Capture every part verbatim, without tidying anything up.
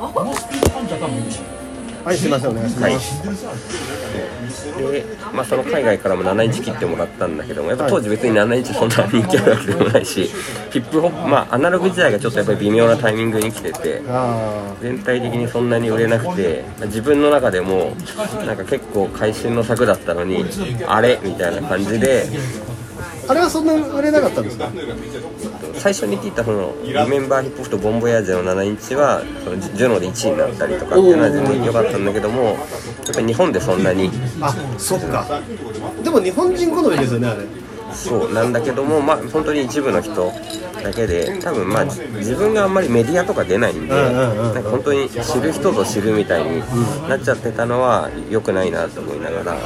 はい、すみません、お願いします。 はい、で、まあ、その海外からもななインチ切ってもらったんだけども、やっぱ当時別にななインチそんな人気あるわけでもないし、ヒップホップ、まあアナログ時代がちょっとやっぱり微妙なタイミングに来てて、全体的にそんなに売れなくて、自分の中でもなんか結構会心の作だったのにあれみたいな感じで。 あれはそんなに売れなかったんですか？ 最初に聞いたそのリメンバーヒップホップとボンボヤージュのななインチはそのジュノでいちいになったりとかっていうのは全然良かったんだけども、やっぱり日本でそんなに、 あ、そっか。でも日本人好みですよね、あれ。 そうなんだけども、まあ本当に一部の人だけで、多分まあ自分があんまりメディアとか出ないんで、なんか本当に知る人ぞ知るみたいになっちゃってたのは良くないなと思いながら、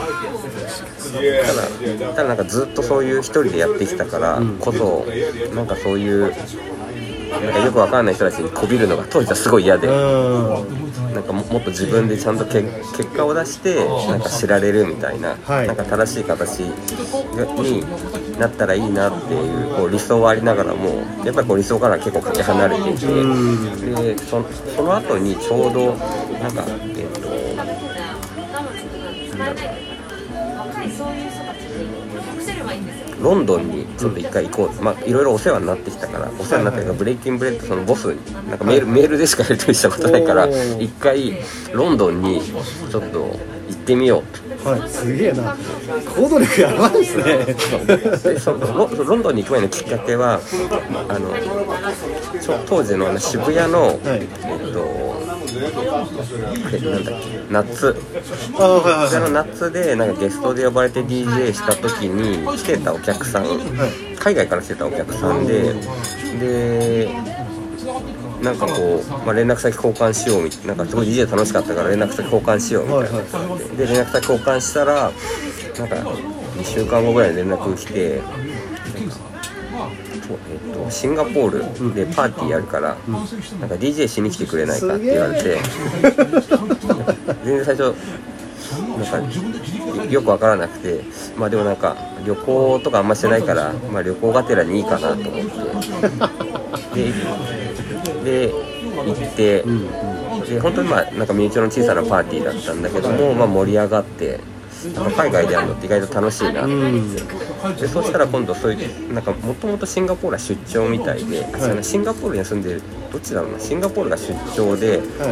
ただただなんかずっとそういう一人でやってきたからこそ、なんかそういうなんかよくわかんない人たちにこびるのが当時はすごい嫌で、なんか も, もっと自分でちゃんとけ結果を出してなんか知られるみたいな、はい、なんか正しい形になったらいいなっていう、こう理想はありながらも、やっぱりこう理想から結構かけ離れていて、で そ, その後にちょうどなんかえっとなんだろうロンドンにちょっと一回行こう、まあいろいろお世話になってきたから、お世話になってきたブレイキンブレッドそのボスになんかメールメールでしかやり取りしたことないから、一回ロンドンにちょっと行ってみようと。 はい、すげえな、行動力やばいですね。 でそ ロ, ロンドンに行く前のきっかけは、あの当時のあの渋谷の、はい、えっとえなんだっけ夏あ、はいはいはい、 その夏でなんかゲストで呼ばれて ディージェー した時に来てたお客さん、はい、海外から来てたお客さんで、でなんかこう、まあ、連絡先交換しようみたいな、なんかすごい ディージェー 楽しかったから連絡先交換しようみたいな、はいはい、で連絡先交換したらなんかにしゅうかんごぐらいに連絡来て、えっと、シンガポールでパーティーやるから、うん、なんか ディージェー しに来てくれないかって言われて、全然最初なんかよく分からなくて、まあでもなんか旅行とかあんましてないから、まあ、旅行がてらにいいかなと思ってでで行って、うん、で本当にまあなんか身内の小さなパーティーだったんだけども、まあ、盛り上がって。なんか海外でやるのって意外と楽しいなって思って、うん、でそうしたら今度そういうなんかもともとシンガポールは出張みたいで、はい、シンガポールに住んでるどっちだろうな、シンガポールが出張で、はい、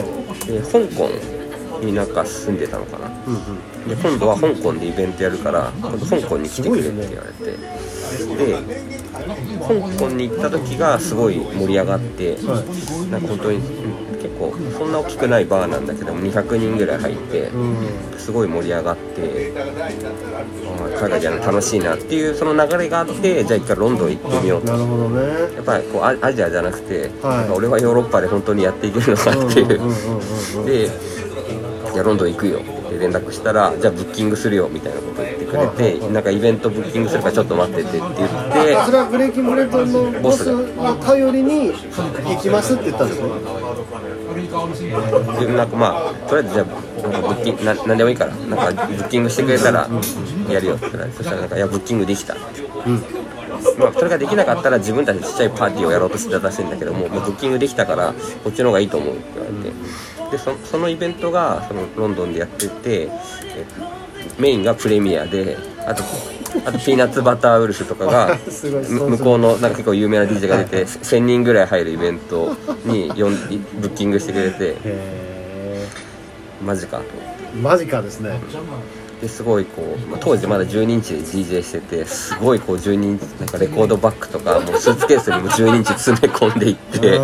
で香港になんか住んでたのかな、うんうん、で今度は香港でイベントやるから今度香港に来てくれって言われて、で香港に行った時がすごい盛り上がって、はい、なんか本当に結構そんな大きくないバーなんだけどもにひゃくにんぐらい入ってすごい盛り上がって、海外でやるの楽しいなっていうその流れがあって、じゃあ一回ロンドン行ってみようと。 なるほどね。 やっぱりこう ア, アジアじゃなくて、はい、俺はヨーロッパで本当にやっていけるのかっていうで、じゃあロンドン行くよって連絡したら、じゃあブッキングするよみたいなこと言ってくれて、なんかイベントブッキングするからちょっと待っててって言って、 それはブレイキンブレッドのボスの頼りに行きますって言ったんですね。 でなんかまあとりあえずじゃあなんかブッキング な, なんでもいいからなんかブッキングしてくれたらやるよって言ったら、そしたらなんかいやブッキングできたって、うん、まあ、それができなかったら自分たちでちっちゃいパーティーをやろうとしてたらしいんだけども、もうブッキングできたからこっちの方がいいと思うって言われて、うん、で そ, そのイベントがそのロンドンでやってて、えメインがプレミアで、あとあとピーナッツバターウルフとかが向こうのなんか結構有名な ディージェー が出てせんにんぐらい入るイベントによんブッキングしてくれて、へマジかと思って。 マジかですね。 ですごいこう、まあ、当時まだじゅうにインチで ディージェー してて、すごいこうじゅうにインチなんかレコードバッグとかもうスーツケースにもじゅうにインチ詰め込んでいってで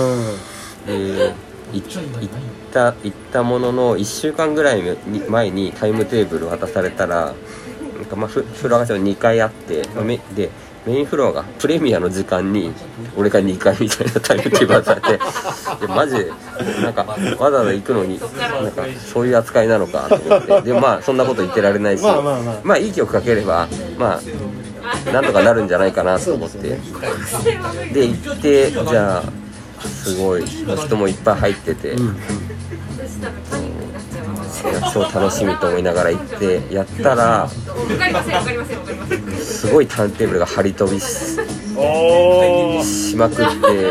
行った行ったもののいっしゅうかんぐらい前にタイムテーブル渡されたら、なんかまあフロアがにかいあって、まあ、めでメインフロアがプレミアの時間に俺がにかいみたいなタイムテーブル渡されてでマジでなんかわざわざ行くのになんかそういう扱いなのかと思って、でもまあそんなこと言ってられないし、まあまあまあ、まあいい曲かければまあなんとかなるんじゃないかなと思って、で行ってじゃあすごい人もいっぱい入ってて、うんうん、 超楽しみと思いながら行ってやったら、すごいターンテーブルが張り飛び し, しまくって、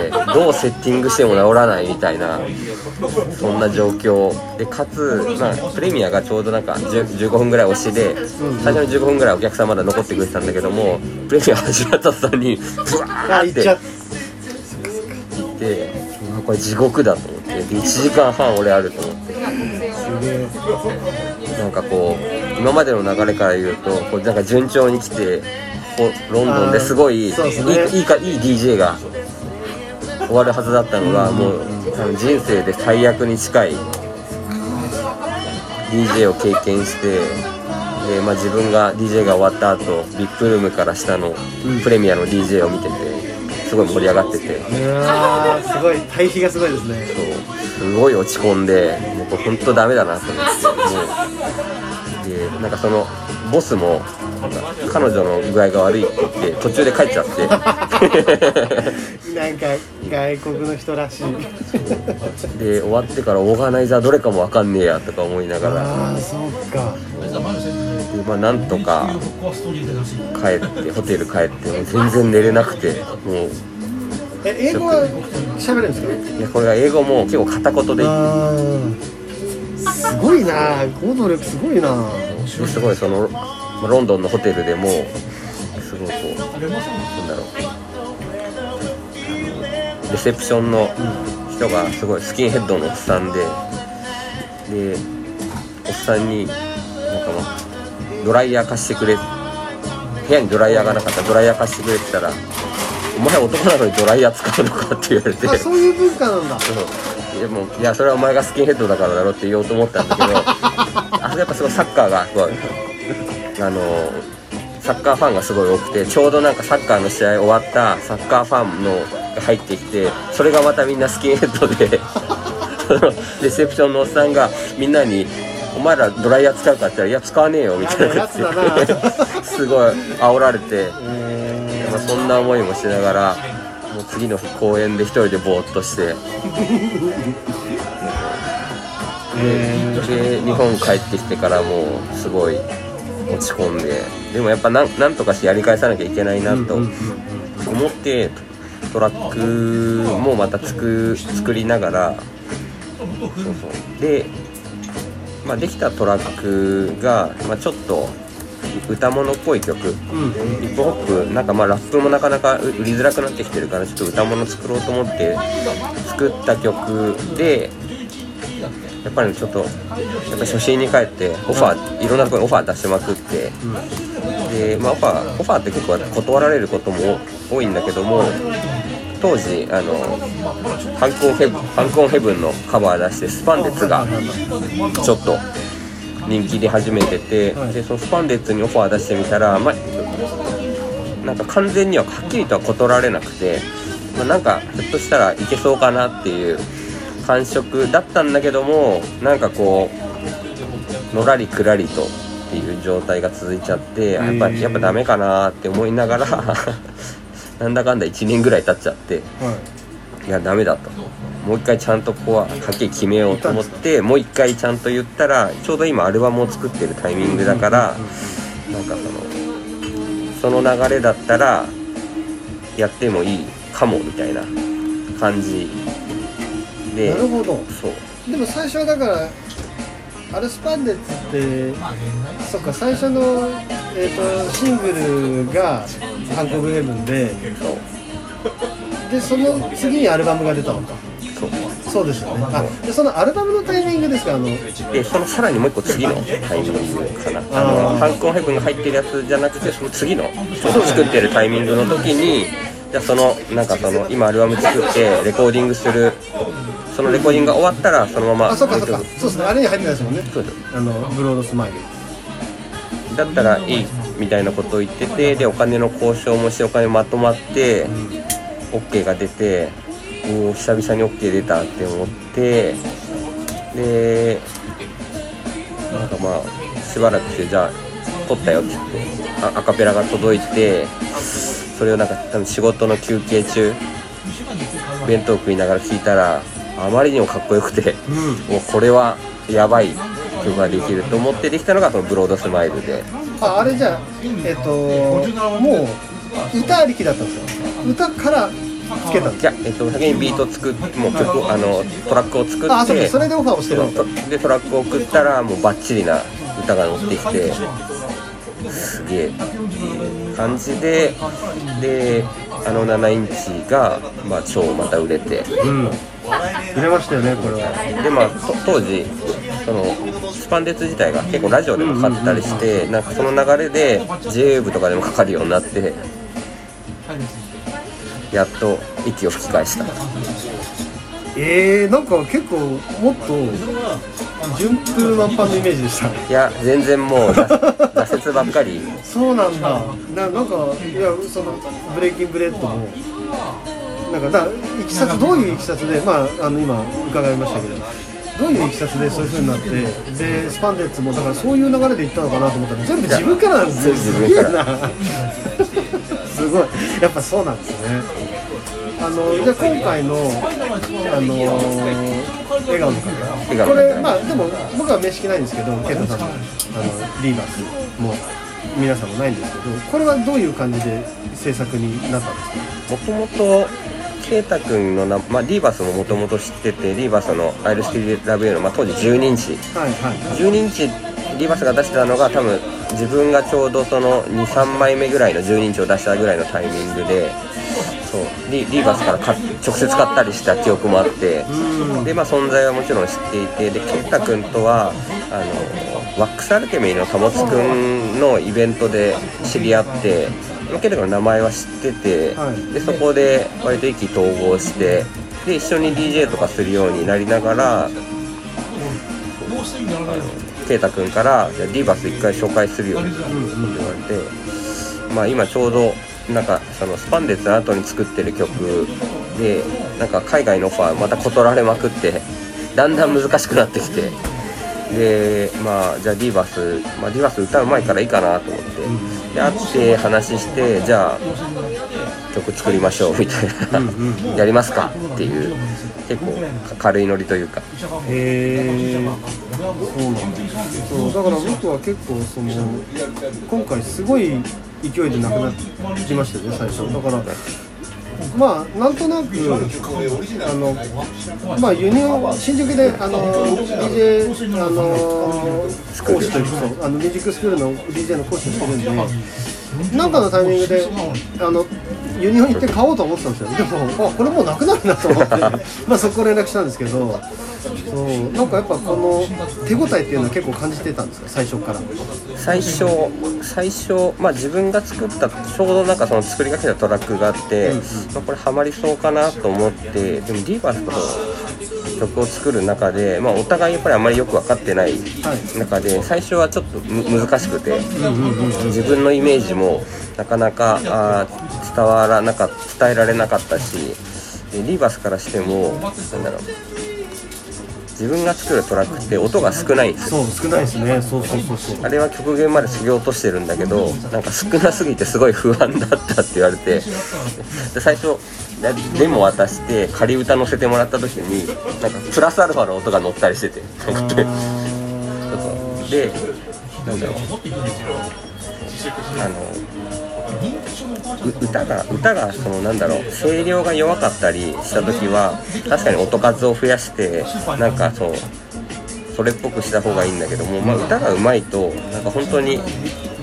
どうセッティングしても治らないみたいな、そんな状況で、かつ、まあ、プレミアがちょうどなんかじゅうごふんぐらい押しで、最初のじゅうごふんぐらいお客さんまだ残ってくれてたんだけども、プレミア始まった途端にブワーって行って、これ地獄だと思って、でいちじかんはん俺あると思って、なんかこう今までの流れから言うと、こうなんか順調に来て、ロンドンですごいいい、ね、いいかいい ディージェー が終わるはずだったのが、もう多分人生で最悪に近い ディージェー を経験して、で、まあ、自分が ディージェー が終わった後、ビップルームから下のプレミアの ディージェー を見てて、すごい盛り上がってて、 いやーすごい対比がすごいですね。 そうすごい落ち込んで、もうこれ本当ダメだなと思って、もうでなんかそのボスも彼女の具合が悪いって言って途中で帰っちゃってなんか外国の人らしいで終わってからオーガナイザーどれかも分かんねえやとか思いながら、 ああそうかで、まあ、なんとか帰ってホテル帰ってもう全然寝れなくて、もうえ英語は喋れるんですか？ いやこれが英語も結構片言で言って、 すごいな、行動力すごいな。 すごいそのロンドンのホテルでもすごいこうなんだろう、レセプションの人がすごいスキンヘッドのおっさんで、でおっさんになんかまあドライヤー貸してくれ、部屋にドライヤーがなかったらドライヤー貸してくれって言ったら、お前男なのにドライヤー使うのかって言われて、 あそういう文化なんだ。 そうでもいやそれはお前がスキンヘッドだからだろって言おうと思ったんだけどあそこやっぱすごいサッカーがすごいあのサッカーファンがすごい多くて、ちょうどなんかサッカーの試合終わったサッカーファンのが入ってきて、それがまたみんなスキンヘッドでレセプションのおっさんがみんなにお前らドライヤー使うかって言ったらいや使わねえよみたいな感じですごい煽られて、まあ、そんな思いもしながらもう次の日公園で一人でぼーっとしてで, で日本帰ってきてからもうすごい落ち込んで、でもやっぱ な, なんとかしてやり返さなきゃいけないなと思ってトラックもまた作作りながら、そうそうで、まあ、できたトラックが、まあ、ちょっと歌物っぽい曲、ヒップホップなんかまあラップもなかなか売りづらくなってきてるから、ちょっと歌物作ろうと思って作った曲で、やっぱりちょっとやっぱ初心に帰ってオファーいろんなところにオファー出しまくって、で、まあ、オファーオファーって結構断られることも多いんだけども、当時あのファンコンヘブン、ファンコンヘブンのカバー出してスパンデッツがちょっと人気出始めてて、でそのスパンデッツにオファー出してみたら、まあ、なんか完全にははっきりとは断られなくて、まあ、なんかひょっとしたらいけそうかなっていう感触だったんだけども、なんかこうのらりくらりとっていう状態が続いちゃって、やっぱやっぱダメかなって思いながらなんだかんだいちねんぐらい経っちゃって、はい、いやダメだと、もう一回ちゃんとここははっきり決めようと思って、もう一回ちゃんと言ったら、ちょうど今アルバムを作ってるタイミングだから、なんかそのその流れだったらやってもいいかもみたいな感じで。 なるほど。 そうでも最初はだからアルスパンデッツってそっか、最初の、えー、とシングルがハンコブヘブンで、そうでその次にアルバムが出たのか。 そうそうですよね。あでそのアルバムのタイミングですか。あのでそのさらにもう一個次のタイミングかな、あのハンコンヘブンが入ってるやつじゃなくて、その次の作ってるタイミングの時に、じゃあそのなんかその今アルバム作ってレコーディングする、そのレコーディングが終わったらそのまま、 あ、そっかそっか、そうですね、あれに入ってないですもんね。 そうです、 あのブロードスマイルだったらいいみたいなことを言ってて、でお金の交渉もしてお金まとまって、うん、OK が出て、おー久々に OK 出たって思って、でなんかまあしばらくしてじゃあ撮ったよって言ってアカペラが届いて、それをなんか多分仕事の休憩中弁当食いながら聞いたらあまりにもかっこよくて、うん、もうこれはやばい曲ができると思ってできたのがそのブロードスマイルで。 ああれじゃあえっともう歌ありきだったんですよ。歌からつけたんです。 いや、えっと、先にビート作ってもう曲あのトラックを作って、 あそうです、それでオファーをしてるんですでトラックを送ったらもうバッチリな歌が乗ってきてすげえっていう感じで、であのななインチが、まあ、超また売れて、 うん、売れましたよねこれは。 でまあ当時そのスパンデツ自体が結構ラジオでもかかったりして、なんかその流れで ジェイウェーブ とかでもかかるようになって、やっと息を吹き返した。 えー、なんか結構もっと順風満帆のイメージでした。 いや全然もう挫折ばっかり。 そうなんだ。な, なんかいやそのブレイキンブレッドもなんかだいきさつどういういきさつで、まああの今伺いましたけど、どういういきさつでそういう風になって、でスパンデッツもだからそういう流れでいったのかなと思ったら全部自分からなんですよ。 自分からすごい、やっぱそうなんですね。あのじゃあ今回の、あのー、笑顔の方、これまあでも僕は面識ないんですけど、ケイタさんのあのリーバースも皆さんもないんですけど、これはどういう感じで制作になったんですか？ もともとケイタ君のな、まあ、リーバースももともと知ってて、リーバースの I'll Still Love You の、まあ、当時じゅうにインチ、 はいはいはい、 じゅうにインチリーバースが出してたのが多分自分がちょうどその にさんまいめぐらいのじゅうにインチを出したぐらいのタイミングで、そう リ, リーバースからか直接買ったりした記憶もあって、で、まあ、存在はもちろん知っていて、でケイタ君とはあのワックスアルケミーの貨物君のイベントで知り合って、ケイタ君の名前は知ってて、はい、でそこで割と意気投合して、で一緒に ディージェー とかするようになりながら、ケイタ君からリーバース一回紹介するよって言われて、まあ今ちょうどなんかそのスパンデッツの後に作ってる曲で、なんか海外のオファーまた断られまくって、だんだん難しくなってきて、でまあじゃあリーバース、まあ、リーバース歌うまいからいいかなと思って、で会って話して、じゃあ曲作りましょうみたいなやりますかっていう、結構軽いノリというか。 へー、そうなんだ。そうだから僕は結構その今回すごい勢いでなくなってきましたよね最初。だからまあなんとなくあのまあ輸入新宿であの ディージェー あの講師というか、あのミュージックスクールの ディージェー の講師をしてるんで、なんかのタイミングであのユニオン行って買おうと思ってたんですよ。でもあこれもうなくなるなと思ってまあそこから連絡したんですけど、そうなんかやっぱこの手応えっていうのは結構感じてたんですか最初から。 最初最初まあ自分が作ったちょうどなんかその作りかけたトラックがあって、うんうん、まあ、これハマりそうかなと思って、でもリーバースと曲を作る中で、まあ、お互いやっぱりあまりよく分かってない中で、最初はちょっと難しくて、自分のイメージもなかなかあ伝わらなかった伝えられなかったし、でリーバースからしてもなんだろう、自分が作るトラックって音が少ないんですよ。 そう少ないですね。そうそうそうそう。 あれは極限まで削ぎ落としてるんだけど、なんか少なすぎてすごい不安だったって言われて、で最初デモ渡して仮歌乗せてもらった時になんかプラスアルファの音が乗ったりしてて、でなんだろう、あの歌が歌がそのなんだろう、声量が弱かったりした時は確かに音数を増やしてなんかそうそれっぽくした方がいいんだけども、まあ、歌が上手いとなんか本当にもう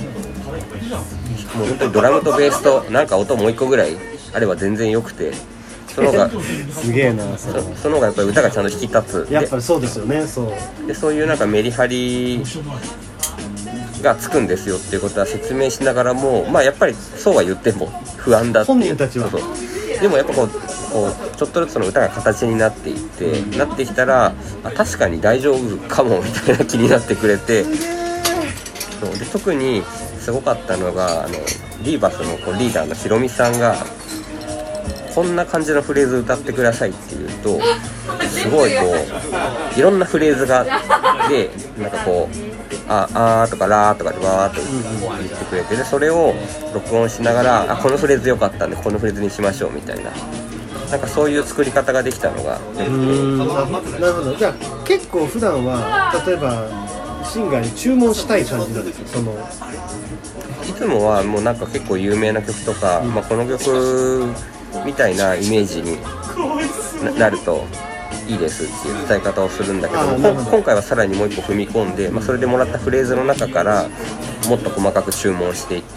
本当にドラムとベースとなんか音もう一個ぐらいあれば全然良くて、その方がすげえな。それそ, その方がやっぱり歌がちゃんと引き立つ。 やっぱりそうですよね。そうでそういうなんかメリハリがつくんですよっていうことは説明しながらも、まあやっぱりそうは言っても不安だって、 本人たちは。 そうそうでもやっぱこう、こうちょっとずつその歌が形になっていって、うん、なってきたらあ確かに大丈夫かもみたいな気になってくれて、そうで特にすごかったのがあのリーバスのこうリーダーのひろみさんがこんな感じのフレーズ歌ってくださいって言うと、すごいこういろんなフレーズがでなんかこうああーとかラーとかでわーっと言ってくれて、でそれを録音しながらあこのフレーズ良かったんでこのフレーズにしましょうみたいな、なんかそういう作り方ができたのがよくて。 うーん、なるほど。じゃあ結構普段は例えばシンガーに注文したい感じなんですよ。そのいつもはもうなんか結構有名な曲とか、うん、まあ、この曲みたいなイメージに な, なるといいですっていう伝え方をするんだけど、今回はさらにもう一歩踏み込んで、まあ、それでもらったフレーズの中からもっと細かく注文していって。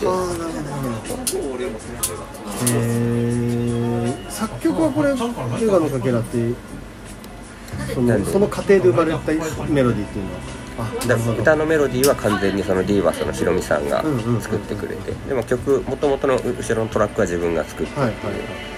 えー、作曲はこれ映画のかけらってそ の, その過程で生まれたメロディーっていうのは、あ、 だ歌のメロディーは完全にそのディーバスのヒロミさんが作ってくれて、うんうんうん、でも曲元々の後ろのトラックは自分が作ってっていう、はいはいはい、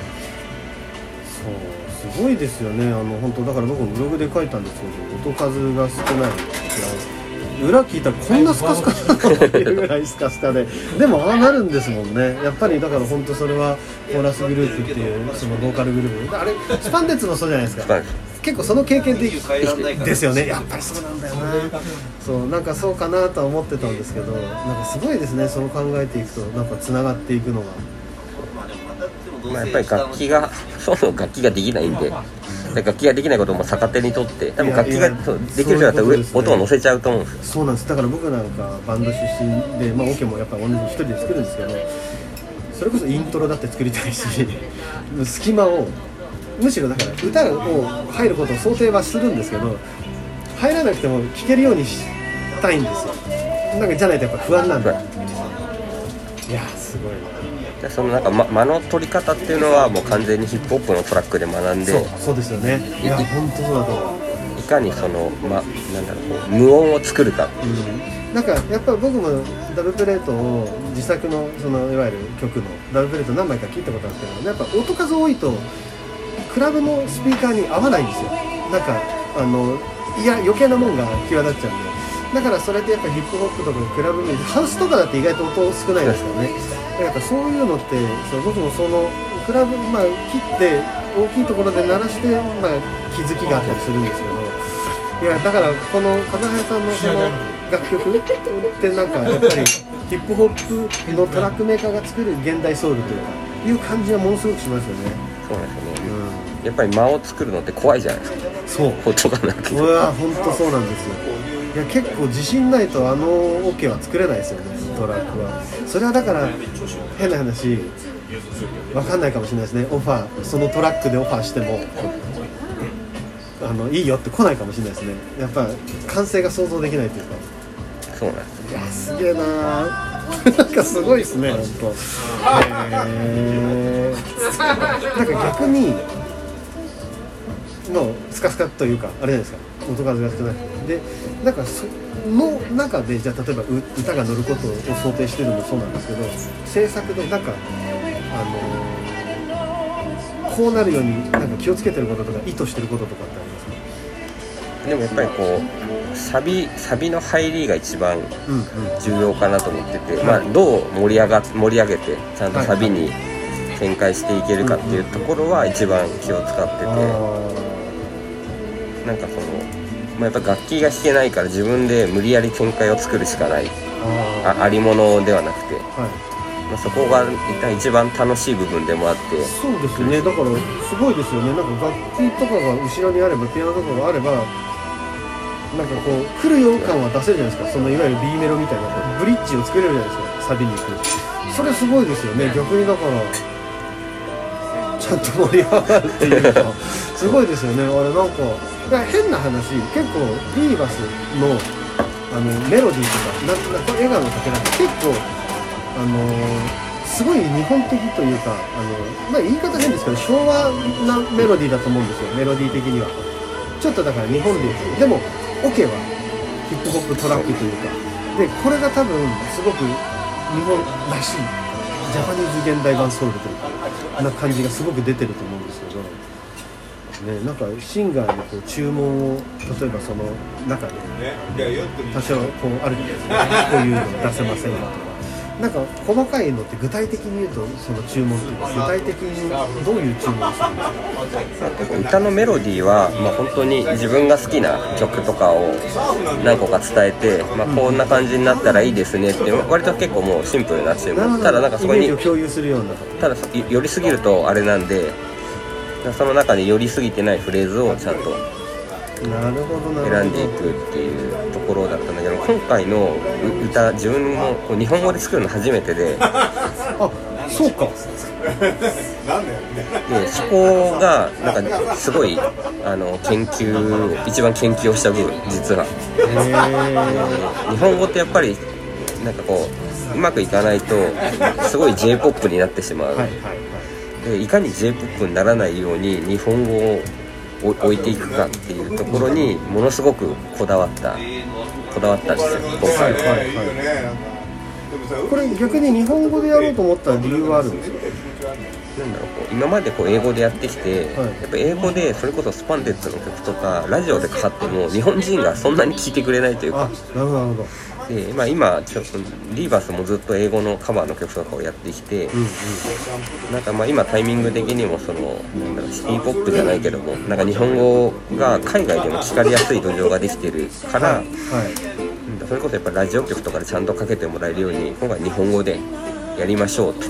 そうすごいですよね。あの本当だから僕もブログで書いたんですけど、音数が少ない裏聞いたらこんなスカスカなのっていうぐらいスカスカででもああなるんですもんね。やっぱりだから本当それはコーラスグループっていうそのボーカルグループあれスパンデッツもそうじゃないですか。結構その経験でですよね。やっぱりそうなんだよな。そうなんかそうかなとは思ってたんですけど、なんかすごいですね。そう考えていくとなんかつながっていくのが、 まあ、やっぱり楽器がその楽器ができないんで、楽器ができないことも逆手にとって多分楽器ができる人だったら上、ね、音を乗せちゃうと思うんですよ。 そうなんです。だから僕なんかバンド出身で、まあ、オケもやっぱ同じ一人で作るんですけど、それこそイントロだって作りたいし隙間をむしろだから歌を入ることを想定はするんですけど、入らなくても聴けるようにしたいんですよ。なんかじゃないとやっぱ不安なんだ。いやすごいな。 そのなんか、ま、間の取り方っていうのはもう完全にヒップホップのトラックで学んで、 そう、そうですよね。いや本当そうだと思う。 いかにその、ま、なんだろう、無音を作るか、 うん、なんかやっぱり僕もダブルプレートを自作 の, そのいわゆる曲のダブルプレート何枚か聞いたことあるんですけど、やっぱ音数多いとクラブのスピーカーに合わないんですよ。なんかあのいや余計なもんが際立っちゃうんで、だからそれでやっぱヒップホップとかクラブミュージックハウスとかだって意外と音少ないですからね。だからそういうのってそう僕もそのクラブ、まあ、切って大きいところで鳴らして、まあ、気づきがあったりするんですけど、いやだからこの風早さんのその楽曲ってなんかやっぱりヒップホップのトラックメーカーが作る現代ソウルというかいう感じはものすごくしますよね。 そうなんですよね、うん、やっぱり間を作るのって怖いじゃないですか。 そう音がなくて、 うわ本当そうなんですよ。いや結構自信ないとあのオケは作れないですよね、トラックは。それはだから変な話わかんないかもしれないですね。オファーそのトラックでオファーしてもあのいいよって来ないかもしれないですね。やっぱ完成が想像できないというか。 そうなんです。 いやすげえななんかすごいですね本当。へーなんか逆にもうスカスカというかあれじゃないですか、音数が少なくて、でなんかその中でじゃあ例えば歌が乗ることを想定してるのもそうなんですけど、制作でなんかあのー、こうなるようになんか気をつけてることとか意図してることとかってありますか？ でもやっぱりこうサビサビの入りが一番重要かなと思ってて、うんうん、まあ、どう盛り上が盛り上げてちゃんとサビに展開していけるかっていうところは一番気を使ってて、なんかその、まあ、やっぱ楽器が弾けないから自分で無理やり展開を作るしかない、あ, ありものではなくて、はい、まあ、そこが一番楽しい部分でもあって。 そうですね。だからすごいですよね。なんか楽器とかが後ろにあればピアノとかがあればなんかこう来るよ感は出せるじゃないですか。そのいわゆる B メロみたいなブリッジを作れるじゃないですか、サビに行く。それすごいですよね。逆にだからちゃんと盛り上がるっていうかすごいですよね。あれなんか変な話、結構ビーバス の, あのメロディーとかなんなんか笑顔のかけらって結構あのー、すごい日本的というか、あの、まあ、言い方変ですけど昭和なメロディーだと思うんですよ。メロディー的にはちょっとだから日本で言うと、でもオケはヒップホップトラックというかで、これが多分すごく日本らしいジャパニーズ現代版ソウルというかな感じがすごく出てると思うんですけどね。なんかシンガーにこう注文を例えばその中で多少こうあるじゃないですか、こういうの出せませんかとか、なんか細かいのって具体的に言うとその注文っていうか具体的にどういう注文をするんですか？ 歌のメロディーは、まあ、本当に自分が好きな曲とかを何個か伝えて、まあ、こんな感じになったらいいですねっていう割と結構もうシンプルな注文。ただなんかそこにイメージを共有するような、ただ寄りすぎるとあれなんで、その中で寄りすぎてないフレーズをちゃんとなるほどなるほど。 選んでいくっていうところだったんだけど、今回の歌自分もこう日本語で作るの初めてであ、そうか。 でそこがなんかすごいあの研究一番研究をした部分実は。へ日本語ってやっぱりなんかこううまくいかないとすごい J-ポップ になってしまう。はいはいはい、でいかに J-ポップ にならないように日本語を置いていくかっていうところにものすごくこだわったこだわったんですよ今回は。はいはいはい、これ逆に日本語でやろうと思った理由はあるんですか？ なんだろう、こう今までこう英語でやってきて、はい、やっぱ英語でそれこそスパンデッツの曲とかラジオでかかっても日本人がそんなに聴いてくれないというか。 あ、なるほどなるほど。 で、まあ、今ちょっとリーバースもずっと英語のカバーの曲とかをやってきて、うんうん、なんかまあ今タイミング的にもそのなんだろうシティポップじゃないけどもなんか日本語が海外でも聞かれやすい土壌ができてるから、はいはい、それこそやっぱラジオ局とかでちゃんとかけてもらえるように今回日本語でやりましょうと。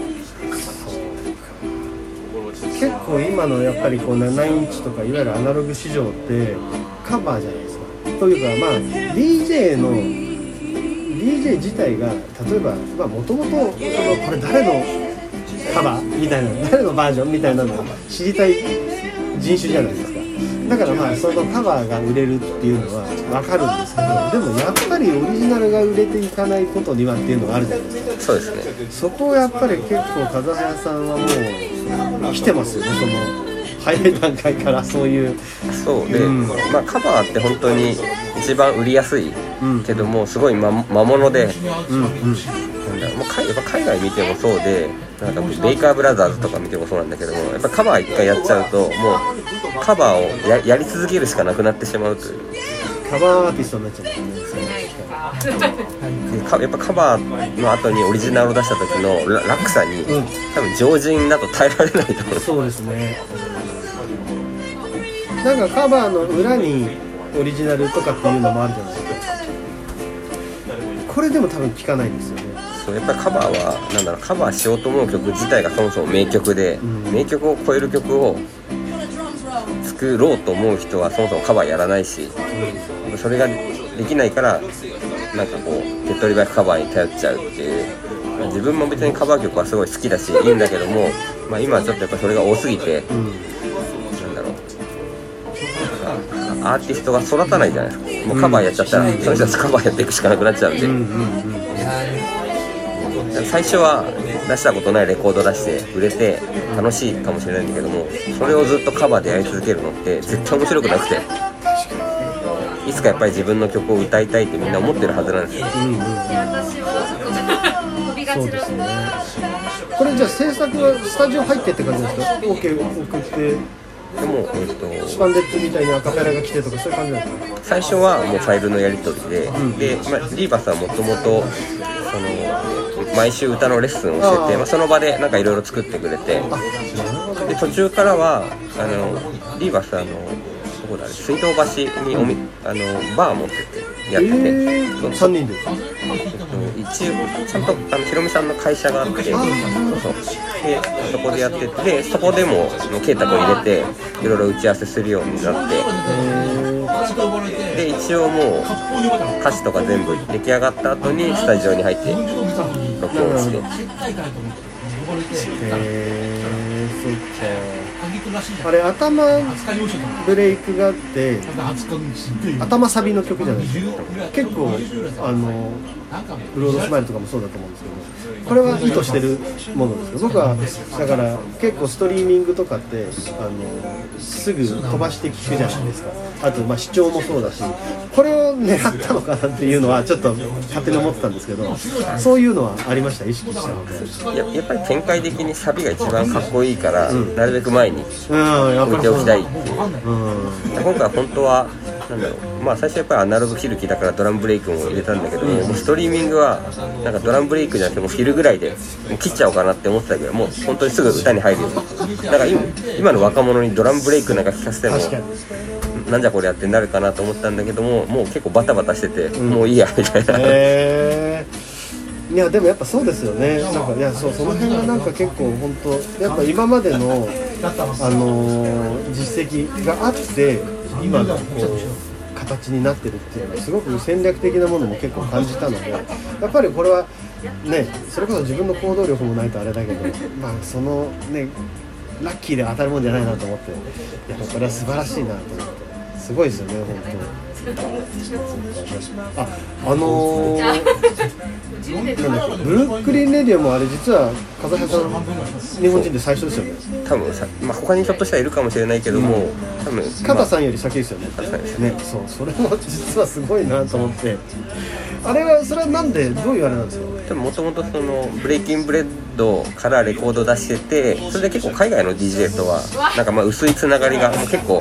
結構今のやっぱりこうななインチとかいわゆるアナログ市場ってカバーじゃないですか。というかまあ ディージェー の ディージェー 自体が例えばもともとこれ誰のカバーみたいな誰のバージョンみたいなのを知りたい人種じゃないですか。だからまあそのカバーが売れるっていうのは分かるんですけど、でもやっぱりオリジナルが売れていかないことにはっていうのがあるじゃないですか。 そうですね。 そこをやっぱり結構風早さんはもう来てますよね。その早い段階からそういうそうで、うん、まあカバーって本当に一番売りやすいけども、うん、すごい魔物で、うんうん、なんだろう、もうやっぱ海外見てもそうで、なんかベイカーブラザーズとか見てもそうなんだけども、やっぱカバー一回やっちゃうともうカバーを や, やり続けるしかなくなってしまうという。 カバーアーティストになっちゃうんですね。やっぱカバーの後にオリジナルを出した時の落差に、うん、多分常人だと耐えられないと思う。 そうですね。なんかカバーの裏にオリジナルとかっていうのもあるじゃないですか。これでも多分聞かないんですよね。 そうやっぱりカバーはなんだろう、カバーしようと思う曲自体がそもそも名曲で、うん、名曲を超える曲を作ろうと思う人はそもそもカバーやらないし、うん、それができないからなんかこう手っ取り早くカバーに頼っちゃうっていう。まあ、自分も別にカバー曲はすごい好きだしいいんだけども、まあ、今はちょっとやっぱそれが多すぎて、うん、なんだろう、アーティストが育たないじゃないですか。もうカバーやっちゃったら、うん、その人たちカバーやっていくしかなくなっちゃうんで、うんうんうん、最初は出したことないレコード出して売れて楽しいかもしれないんだけども、それをずっとカバーでやり続けるのって絶対面白くなくて、いつかやっぱり自分の曲を歌いたいってみんな思ってるはずなんですよ、うんうん、 そうですね。これじゃあ制作はスタジオ入ってって感じですか？ OK 送ってでも、えー、とスパンデッツみたいにアカペラが来てとかそういう感じなんですか？ 最初はもうファイルのやり取りで、うん、で、まあ、リーバスはもともと毎週歌のレッスンをしてて、まあ、その場でなんかいろいろ作ってくれて、で途中からはあのリーバスはあのどこだ、水道橋におみ、うん、あのバー持ってってやってて、えー、 さんにんで一応ちゃんとあのひろみさんの会社があって、そうそうでそこでやってて、でそこでも圭太君入れていろいろ打ち合わせするようになって、で一応もう歌詞とか全部出来上がった後にスタジオに入って録音して。 へー、そっか。あれ頭ブレイクがあって頭サビの曲じゃないですか。結構あのブロードスマイルとかもそうだと思うんですけど、これは意図してるものですよ。僕はだから結構ストリーミングとかってあのすぐ飛ばして聞くじゃないですか。あとまあ視聴もそうだし、これを狙ったのかなっていうのはちょっと勝手に思ってたんですけど、そういうのはありました、意識したので。 や, やっぱり展開的にサビが一番かっこいいから、うん、なるべく前に置いておきたいっていう、うん、今回本当はなんだろう、まあ最初やっぱりアナログ切る気だからドラムブレイクも入れたんだけど、うん、もうストリーミングはなんかドラムブレイクじゃなくてもうフィルぐらいでもう切っちゃおうかなって思ってたけど、もう本当にすぐ歌に入るように、だから 今, 今の若者にドラムブレイクなんか聞かせてもなんじゃこれやってなるかなと思ったんだけども、もう結構バタバタしてて、うん、もういいやみたいな。へー、 いやでもやっぱそうですよね。なんかいや そ, その辺がなんか結構本当やっぱ今までの、あのー、実績があって今のこう形になってるっていうのはすごく戦略的なものも結構感じたので、やっぱりこれはね、それこそ自分の行動力もないとあれだけど、まあそのねラッキーで当たるもんじゃないなと思って、やっぱこれは素晴らしいなと思って、すごいですよね本当に。あ、あのー、なんだっけ、ブルックリンレディオもあれ実は風早さん日本人で最初ですよね。 多分さ、まあ、他にひょっとしたらいるかもしれないけども、うん、多分カタさんより先ですよね。ね、そう、それも実はすごいなと思って。あれはそれはなんでどういうあれなんですか。 でももともとそのブレイキンブレッドからレコード出してて、それで結構海外の ディージェー とはなんかまあ薄いつながりが結構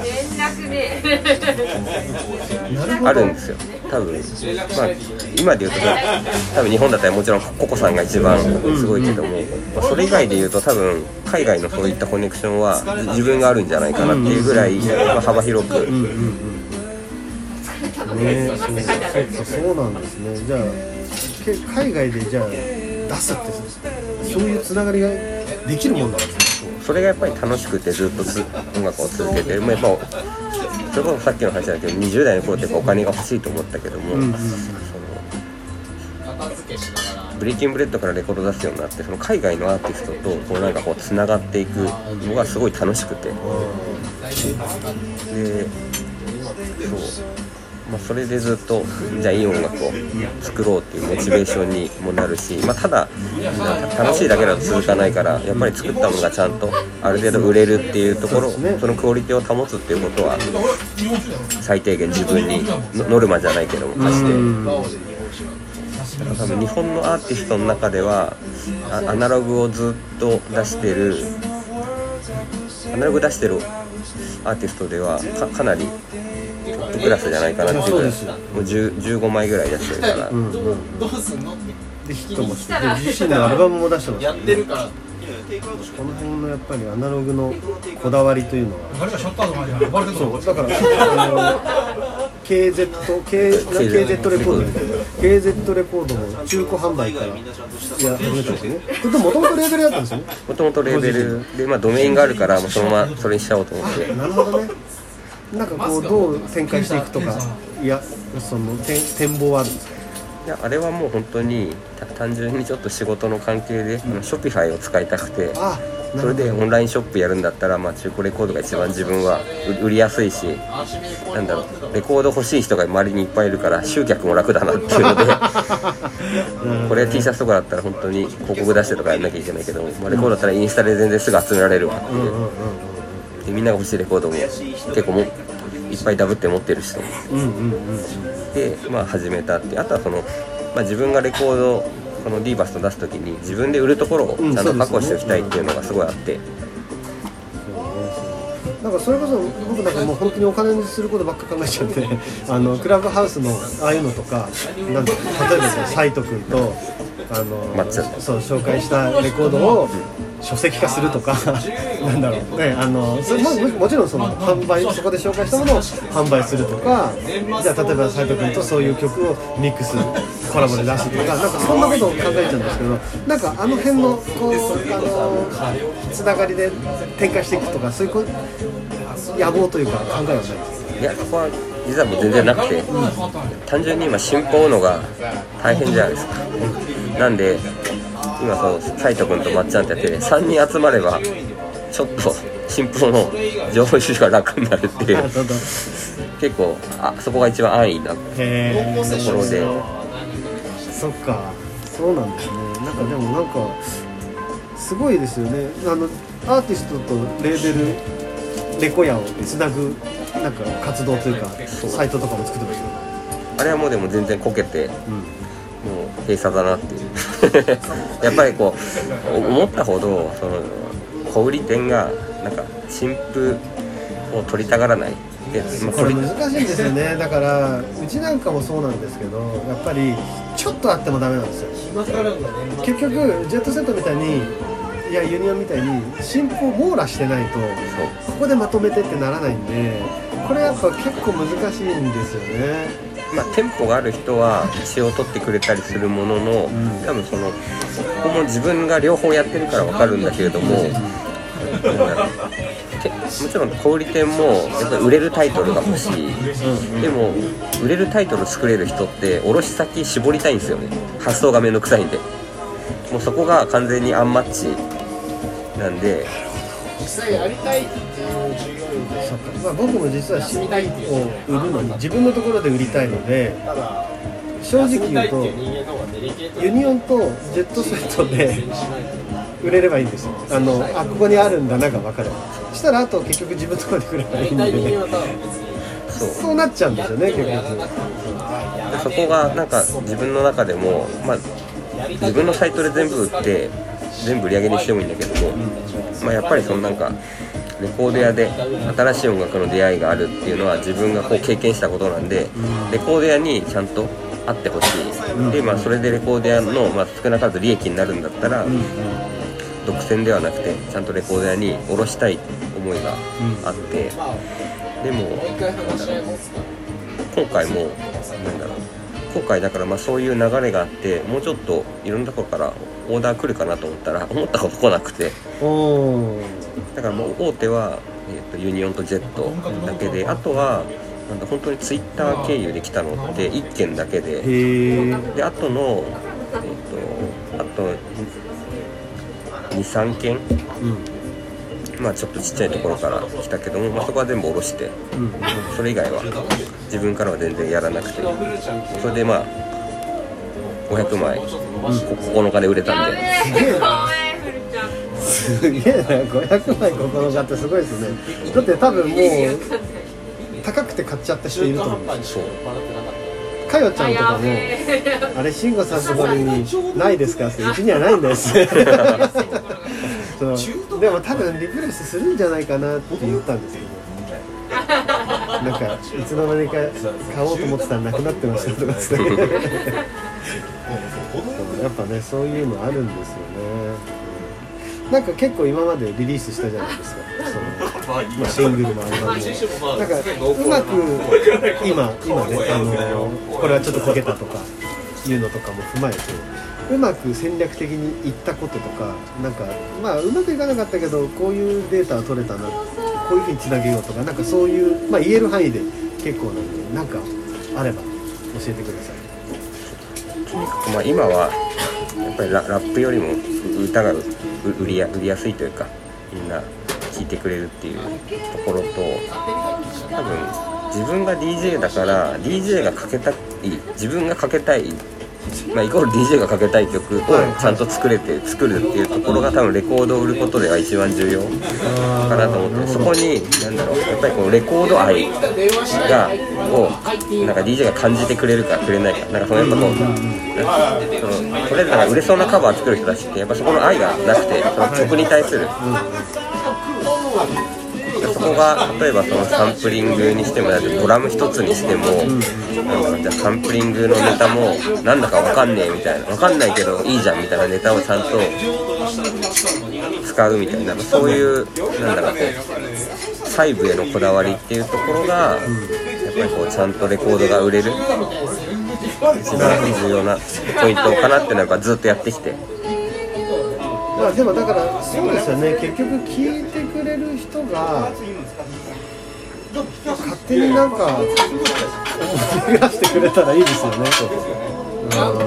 あるんですよ。多分、まあ、今で言うと多分日本だったらもちろんココさんが一番すごいけども、まあ、それ以外で言うと多分海外のそういったコネクションは自分があるんじゃないかなっていうぐらい、まあ、幅広く。 ね、そう、そうなんですね。じゃあ海外でじゃあ出すってそういうつながりができるもんなんですね。 それがやっぱり楽しくてずっとつ音楽を続けてる。もうやっぱそれこそさっきの話だけどにじゅう代の頃ってやっぱお金が欲しいと思ったけども、うんうん、そのブレイキンブレッドからレコード出すようになって、その海外のアーティストとこうなんかこうつながっていくのがすごい楽しくて、で、そうまあ、それでずっとじゃあいい音楽を作ろうっていうモチベーションにもなるし、まあ、ただ楽しいだけだと続かないから、やっぱり作ったものがちゃんとある程度売れるっていうところ、そのクオリティを保つっていうことは最低限自分にノルマじゃないけども課して、だから多分日本のアーティストの中ではアナログをずっと出してるアナログ出してるアーティストでは か, かなりトップクラスじゃないかなっていうぐらい、もうじゅう、じゅうごまいぐらい出してるから、うんうん、 でヒットもして、で自身のアルバムも出してます、ね、やってるから。この辺のやっぱりアナログのこだわりというのは、そうだからあの ケーゼット ケーゼット レコードみたいな ケーゼット レコードも中古販売からいや始めたんですよね。これもともとレーベルだったんですよね。 もともとレーベルで、まあ、ドメインがあるからもうそのままそれにしちゃおうと思って。 なるほどね。なんかこうどう展開していくとか、いやその展望はあるんですか。 いやあれはもう本当に単純にちょっと仕事の関係で、うん、ショピファイを使いたくて、それでオンラインショップやるんだったら、まあ、中古レコードが一番自分は売りやすいし、なんだろう、レコード欲しい人が周りにいっぱいいるから集客も楽だなっていうのでこれ T シャツとかだったら本当に広告出してとかやんなきゃいけないけど、まあ、レコードだったらインスタで全然すぐ集められるわっていう、でみんなが欲しいレコードも結構もいっぱいダブって持ってる人も、うんうんうん、で、まあ、始めたって。あとはその、まあ、自分がレコードこのディーバスと出すときに自分で売るところをちゃんと確保しておきたいっていうのがすごいあって、 なんかそれこそ僕なんかもう本当にお金にすることばっか考えちゃってあのクラブハウスのああいうのとか、なん例えばサイト君とあのそう紹介したレコードを書籍化するとかなんだろうね、あのそれ も, もちろんその販売、そこで紹介したものを販売するとか、じゃあ例えば斉藤君とそういう曲をミックスコラボで出すとか、なんかそんなことを考えちゃうんですけど、なんかあの辺のこうあのつながりで展開していくとか、そういうこ野望というか考えはないですか。 いや、そこは実はもう全然なくて、うん、単純に今新譜を追うのが大変じゃないですか。なんで今その斉藤君とまっちゃんってやってさんにん集まればちょっと新譜の情報収集が楽になるっていう結構あそこが一番安易なところで。 そっか、そうなんですね。なんかでもなんかすごいですよね。あのアーティストとレーベルレコヤをつなぐなんか活動というかサイトとかも作ってましたよ。 あれはもうでも全然こけて、うん、もう閉鎖だなっていうやっぱりこう思ったほどその小売店がなんか新譜を取りたがらないで、 まあ、これ難しいんですよね。だからうちなんかもそうなんですけど、やっぱりちょっとあってもダメなんですよ。結局ジェットセットみたいにいやユニオンみたいに新譜を網羅してないとここでまとめてってならないんで、これやっぱ結構難しいんですよね。 まあ、店舗がある人は一応取ってくれたりするものの、うん、多分そのここも自分が両方やってるから分かるんだけれども、 もちろん小売店もやっぱり売れるタイトルが欲しい、うん、でも売れるタイトル作れる人って卸先絞りたいんですよね。発送がめんどくさいんで、もうそこが完全にアンマッチなんで、 実際やりたいっていう従業員で、まあ、僕も実は シーディー を売るのに自分のところで売りたいので、正直言うとユニオンとジェットセットで売れればいいんですよ。あのあここにあるんだなが分かる。したらあと結局自分のところで売ればいいんで、ね、そうそうなっちゃうんですよね結局。 でそこがなんか自分の中でも、まあ、自分のサイトで全部売って全部売り上げにしてもいいんだけども、まあ、やっぱりそのなんかレコード屋で新しい音楽の出会いがあるっていうのは自分がこう経験したことなんで、レコード屋にちゃんと会ってほしい。で、まあ、それでレコード屋の、まあ、少なからず利益になるんだったら、独占ではなくてちゃんとレコード屋に卸したい思いがあって、でも今回もなんだろう今回だからまあそういう流れがあって、もうちょっといろんなところからオーダー来るかなと思ったら思ったほど来なくて、だからもう大手は、えーと、ユニオンとジェットだけで、あとはなんだ本当にツイッター経由で来たのっていっけんだけで、であとの、えーと、あとにさんけん、うん、まあちょっとちっちゃいところから来たけども、まあ、そこは全部下ろして、うん、それ以外は自分からは全然やらなくて、それでまあごひゃくまい、うん、ここのかで売れたんで。 すげえな、ごひゃくまいここのかってすごいですね。だって多分もう高くて買っちゃった人いると思うんですよ。かよちゃんとかもあれ慎吾さんのところにないですかって、うちにはないんですそうでも多分リプレイスするんじゃないかなって言ったんですけど、なんかいつの間にか買おうと思ってたらなくなってましたとかってやっぱねそういうのあるんですよね。なんか結構今までリリースしたじゃないですか、その、まあ、シングルもアルバムもなんかうまく今今ねあのこれはちょっとこけたとかいうのとかも踏まえてうまく戦略的にいったこととか、なんかまあうまくいかなかったけどこういうデータは取れたな、こういうふうにつなげようとか、なんかそういう、まあ、言える範囲で結構なんで、なんかあれば教えてください。 とにかくまあ今はやっぱり ラ, ラップよりも歌が売りや、売りやすいというか、みんな聴いてくれるっていうところと、多分自分が ディージェー だから ディージェー がかけたい、自分がかけたい、まあ、イコール ディージェー がかけたい曲をちゃんと作れて作るっていうところが多分レコードを売ることでは一番重要かなと思って、そこに何だろう、やっぱりこのレコード愛がをなんか ディージェー が感じてくれるかくれないか、なんかそのやっぱこう、そのとりあえずなんか売れそうなカバー作る人たちってやっぱそこの愛がなくて、その曲に対する、そこが例えばそのサンプリングにしてもドラム一つにしても、なんかじゃあサンプリングのネタもなんだかわかんねえみたいな、わかんないけどいいじゃんみたいなネタをちゃんと使うみたいな、そういうなんだかこう細部へのこだわりっていうところがやっぱりこうちゃんとレコードが売れる一番重要なポイントかなっていうのはずっとやってきて。 まあでもだからそうですよね、結局聞いてくれる人が勝手になんか思い出してくれたらいいですよね。なるほど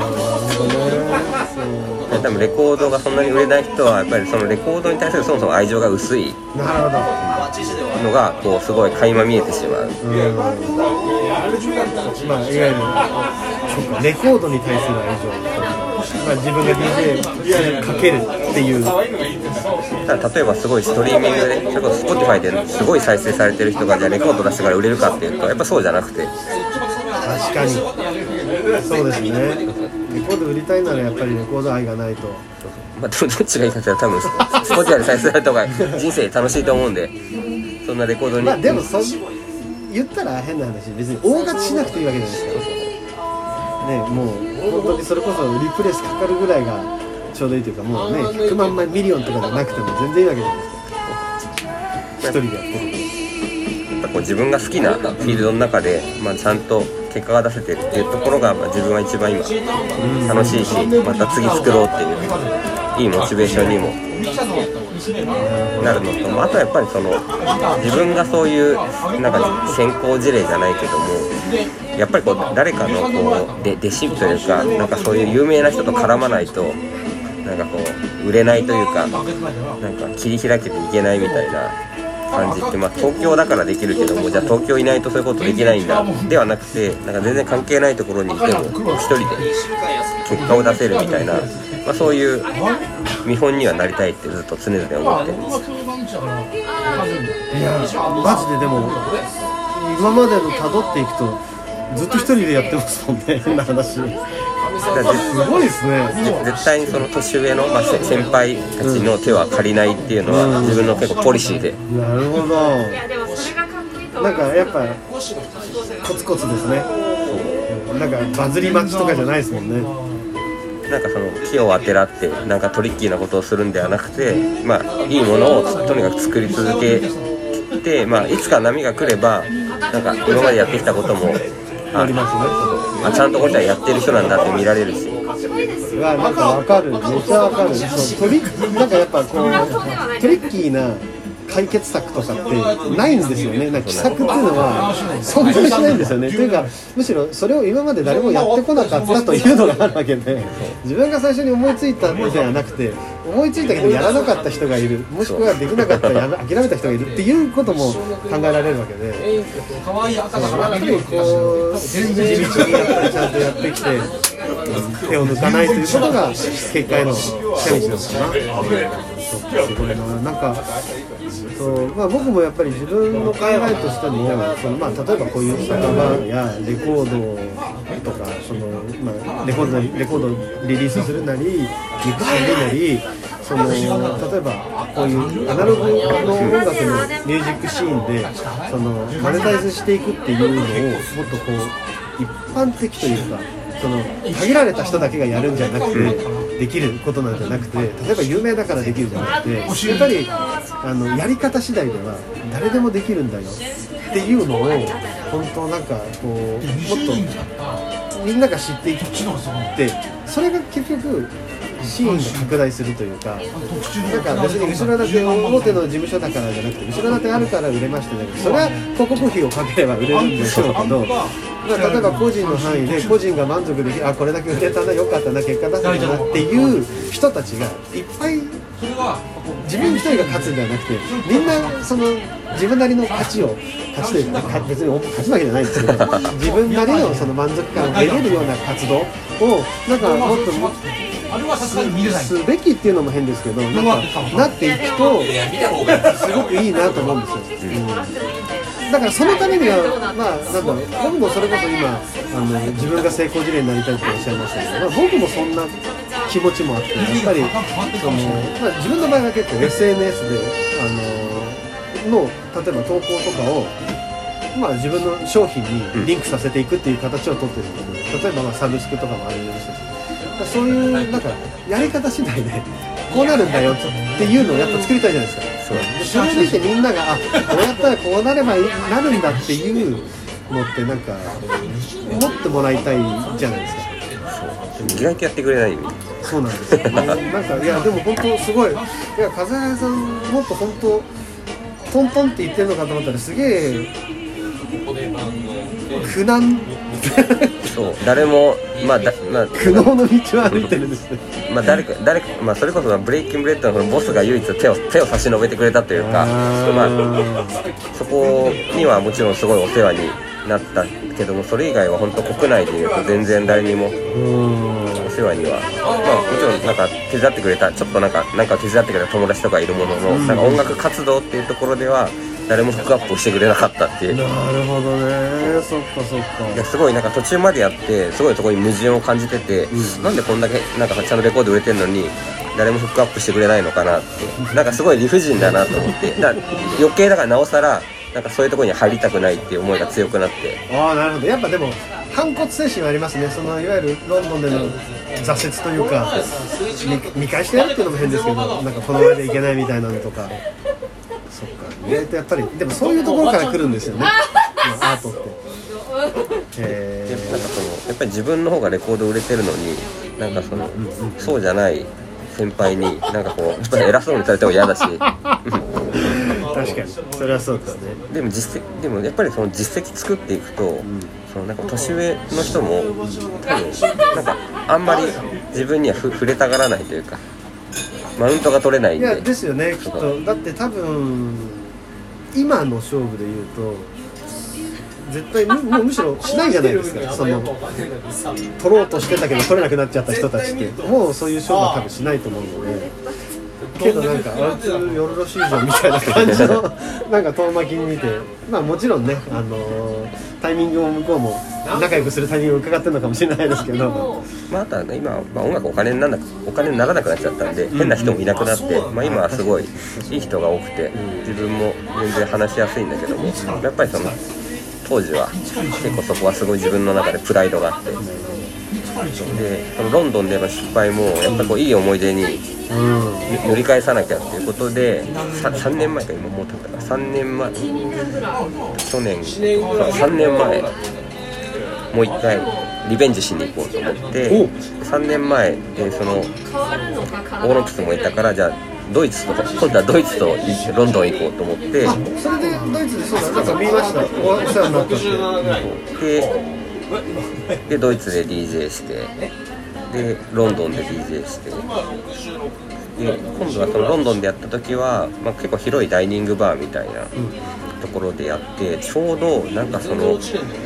ね。 多分レコードがそんなに売れない人はやっぱりそのレコードに対するそもそも愛情が薄いのがこうすごい垣間見えてしまう。うん、 まあいわゆるそうかレコードに対する愛情。まあ、自分が ディージェー かけるっていう。 ただ例えばすごいストリーミングでそれこそ Spotify ですごい再生されてる人がじゃあレコード出してから売れるかっていうとやっぱそうじゃなくて、 確かにそうですね。レコード売りたいならやっぱりレコード愛がないと。 まあ、どっちがいいかって言ったら多分 Spotify で再生された方が人生楽しいと思うんで、そんなレコードにまあでもそ言ったら変な話、別に大勝ちしなくていいわけじゃないですか。ね、もう本当にそれこそリプレイスかかるぐらいがちょうどいいというか、もうねひゃくまんまいミリオンとかじゃなくても全然いいわけじゃないですか。一人でやってる。 やっぱこう自分が好きなフィールドの中で、まあ、ちゃんと結果が出せてるっていうところが、まあ、自分は一番今楽しいし、また次作ろうっていういいモチベーションにもなるのと、まあ、あとはやっぱりその自分がそういうなんか先行事例じゃないけども、やっぱりこう誰かのこうで弟子というか、なんかそういう有名な人と絡まないとなんかこう売れないというか、なんか切り開けていけないみたいな感じって、まあ、東京だからできるけども、じゃあ東京いないとそういうことできないんだではなくて、なんか全然関係ないところにいても一人で結果を出せるみたいな、まあ、そういう見本にはなりたいってずっと常々思ってるんです。 いやマジででも今までの辿っていくとずっと一人でやってますもんね、変な話。すごいですね。 絶対にその年上の、まあ、先輩たちの手は借りないっていうのは自分の結構ポリシーで、 うん、なるほど。なんかやっぱコツコツですね。なんかバズり待ちとかじゃないですもんね。 なんかその木をあてらってなんかトリッキーなことをするんではなくて、まあいいものをとにかく作り続けて、まあいつか波が来ればなんか今までやってきたこともありますね。 あ、ちゃんとこっちはやってる人なんだって見られるし。 うわ、なんかわかる、めっちゃわかる。そうトリなんかやっぱこうトリッキーな解決策とかってないんですよね。なんか奇策っていうのは存在しないんですよね。というかむしろそれを今まで誰もやってこなかったというのがあるわけで、自分が最初に思いついたのではなくて、思いついたけどやらなかった人がいる、もしくはできなかったらやめ諦めた人がいるっていうことも考えられるわけで、やっぱりこう地道にやっぱりちゃんとやってきて手を抜かないということが結果への近道なのかな。そうすごいな。なんかそうまあ、僕もやっぱり自分の考えとしてもその、まあ、例えばこういう酒場やレコードとかその、まあ、レコードレコードをリリースするなりミックスするなりその例えばこういうアナログの音楽のミュージックシーンでそのマネタイズしていくっていうのをもっとこう一般的というかその限られた人だけがやるんじゃなくてできることなんじゃなくて、例えば有名だからできるんじゃなくて、やっぱりあのやり方次第では誰でもできるんだよっていうのを本当なんかこうもっとみんなが知っていってそれが結局シーンが拡大するというか、なんか別に後ろ盾大手の事務所だからじゃなくて後ろ盾あるから売れましたね。それは広告費をかければ売れるんでしょうけど、まあ、例えば個人の範囲で個人が満足できる、あこれだけ売れたな良かったな結果出せたなっていう人たちがいっぱい自分一人が勝つんではなくてみんなその自分なりの勝ちを勝ちというか別に勝ち負けじゃないんですけど自分なりのその満足感を得れるような活動をなんかもっともすべきっていうのも変ですけどなんかなっていくとすごくいいなと思うんですよ、うん、だからそのためにはまあなんだろう僕もそれこそ今あの自分が成功事例になりたいっておっしゃいましたけど、まあ、僕もそんな気持ちもあってやっぱりその、まあ、自分の場合は結構 エスエヌエス であのの例えば投稿とかをまあ、自分の商品にリンクさせていくっていう形を取ってるので、例えばまあサブスクとかもあるようにしてそういうなんかやり方次第でこうなるんだよっていうのをやっぱ作りたいじゃないですか。そうでそれを見てみんながあこうやったらこうなればいいなるんだっていうのってなんか持ってもらいたいじゃないですか。 意外とやってくれないよ。 そうなんですよ、ね、なんかいやでも本当すごいいや風早さんもっと本当トントンって言ってるのかと思ったらすげえ苦難そう誰もまあだまあ苦悩の道を歩いてるんですね。 まあ誰か誰かまあそれこそブレイキングブレッドのボスが唯一手を手を差し伸べてくれたというか、まあそこにはもちろんすごいお世話になったけども、それ以外は本当国内でいうと全然誰にもお世話にはまあもちろんなんか手伝ってくれたちょっとなんかなんか手伝ってくれた友達とかいるものの、なんか音楽活動っていうところでは誰もフックアップしてくれなかったっていう。 なるほどね、そっかそっか。 いやすごいなんか途中までやってすごいそこに矛盾を感じてて、うん、なんでこんだけなんかちゃんとレコード売れてるのに誰もフックアップしてくれないのかなってなんかすごい理不尽だなと思ってだ余計だからなおさらなんかそういうところに入りたくないっていう思いが強くなって。 ああなるほど。やっぱでも反骨精神はありますね。そのいわゆるロンドンでの挫折というか 見, 見返してやるっていうのも変ですけどなんかこの上でいけないみたいなのとかそっか意外とやっぱりでもそういうところから来るんですよねアートって。 えー、なんかそのやっぱり自分の方がレコード売れてるのになんかその、うんうん、そうじゃない先輩になんかこうやっぱり偉そうにされても嫌だし確かにそれはそうですね。 でも実績でもやっぱりその実績作っていくと、うん、そのなんか年上の人も多分なんかあんまり自分にはふ触れたがらないというかマウントが取れないんで。 いやですよねきっと。だって多分今の勝負で言うと絶対 む, もうむしろしないじゃないですか。その取ろうとしてたけど取れなくなっちゃった人たちってもうそういう勝負は多分しないと思うので、けどなんかあいつよろろしいじゃんみたいな感じのなんか遠巻きに見て、まあもちろんね、あのー、タイミングも向こうも仲良くするタイミングを伺ってるのかもしれないですけど、 まあ、あとはね今、まあ、音楽お金にならなお金にならなくなっちゃったんで、うん、変な人もいなくなって、まあ、今はすごいいい人が多くて自分も全然話しやすいんだけども、やっぱりその当時は結構そこはすごい自分の中でプライドがあって、でそのロンドンでの失敗もやっぱりこういい思い出に塗り返さなきゃっていうことで、さんねんまえか今もう経ったからさんねんまえ去年さんねんまえもう一回リベンジしに行こうと思ってさんねんまえでそのオーロンプスもいたからじゃあドイツと今度はドイツとロンドン行こうと思って、 あそれでドイツでそうだなんか見ました。お世話になったででドイツで ディージェー してでロンドンで ディージェー してで今度はそのロンドンでやった時は、まあ、結構広いダイニングバーみたいなところでやってちょうどなんかその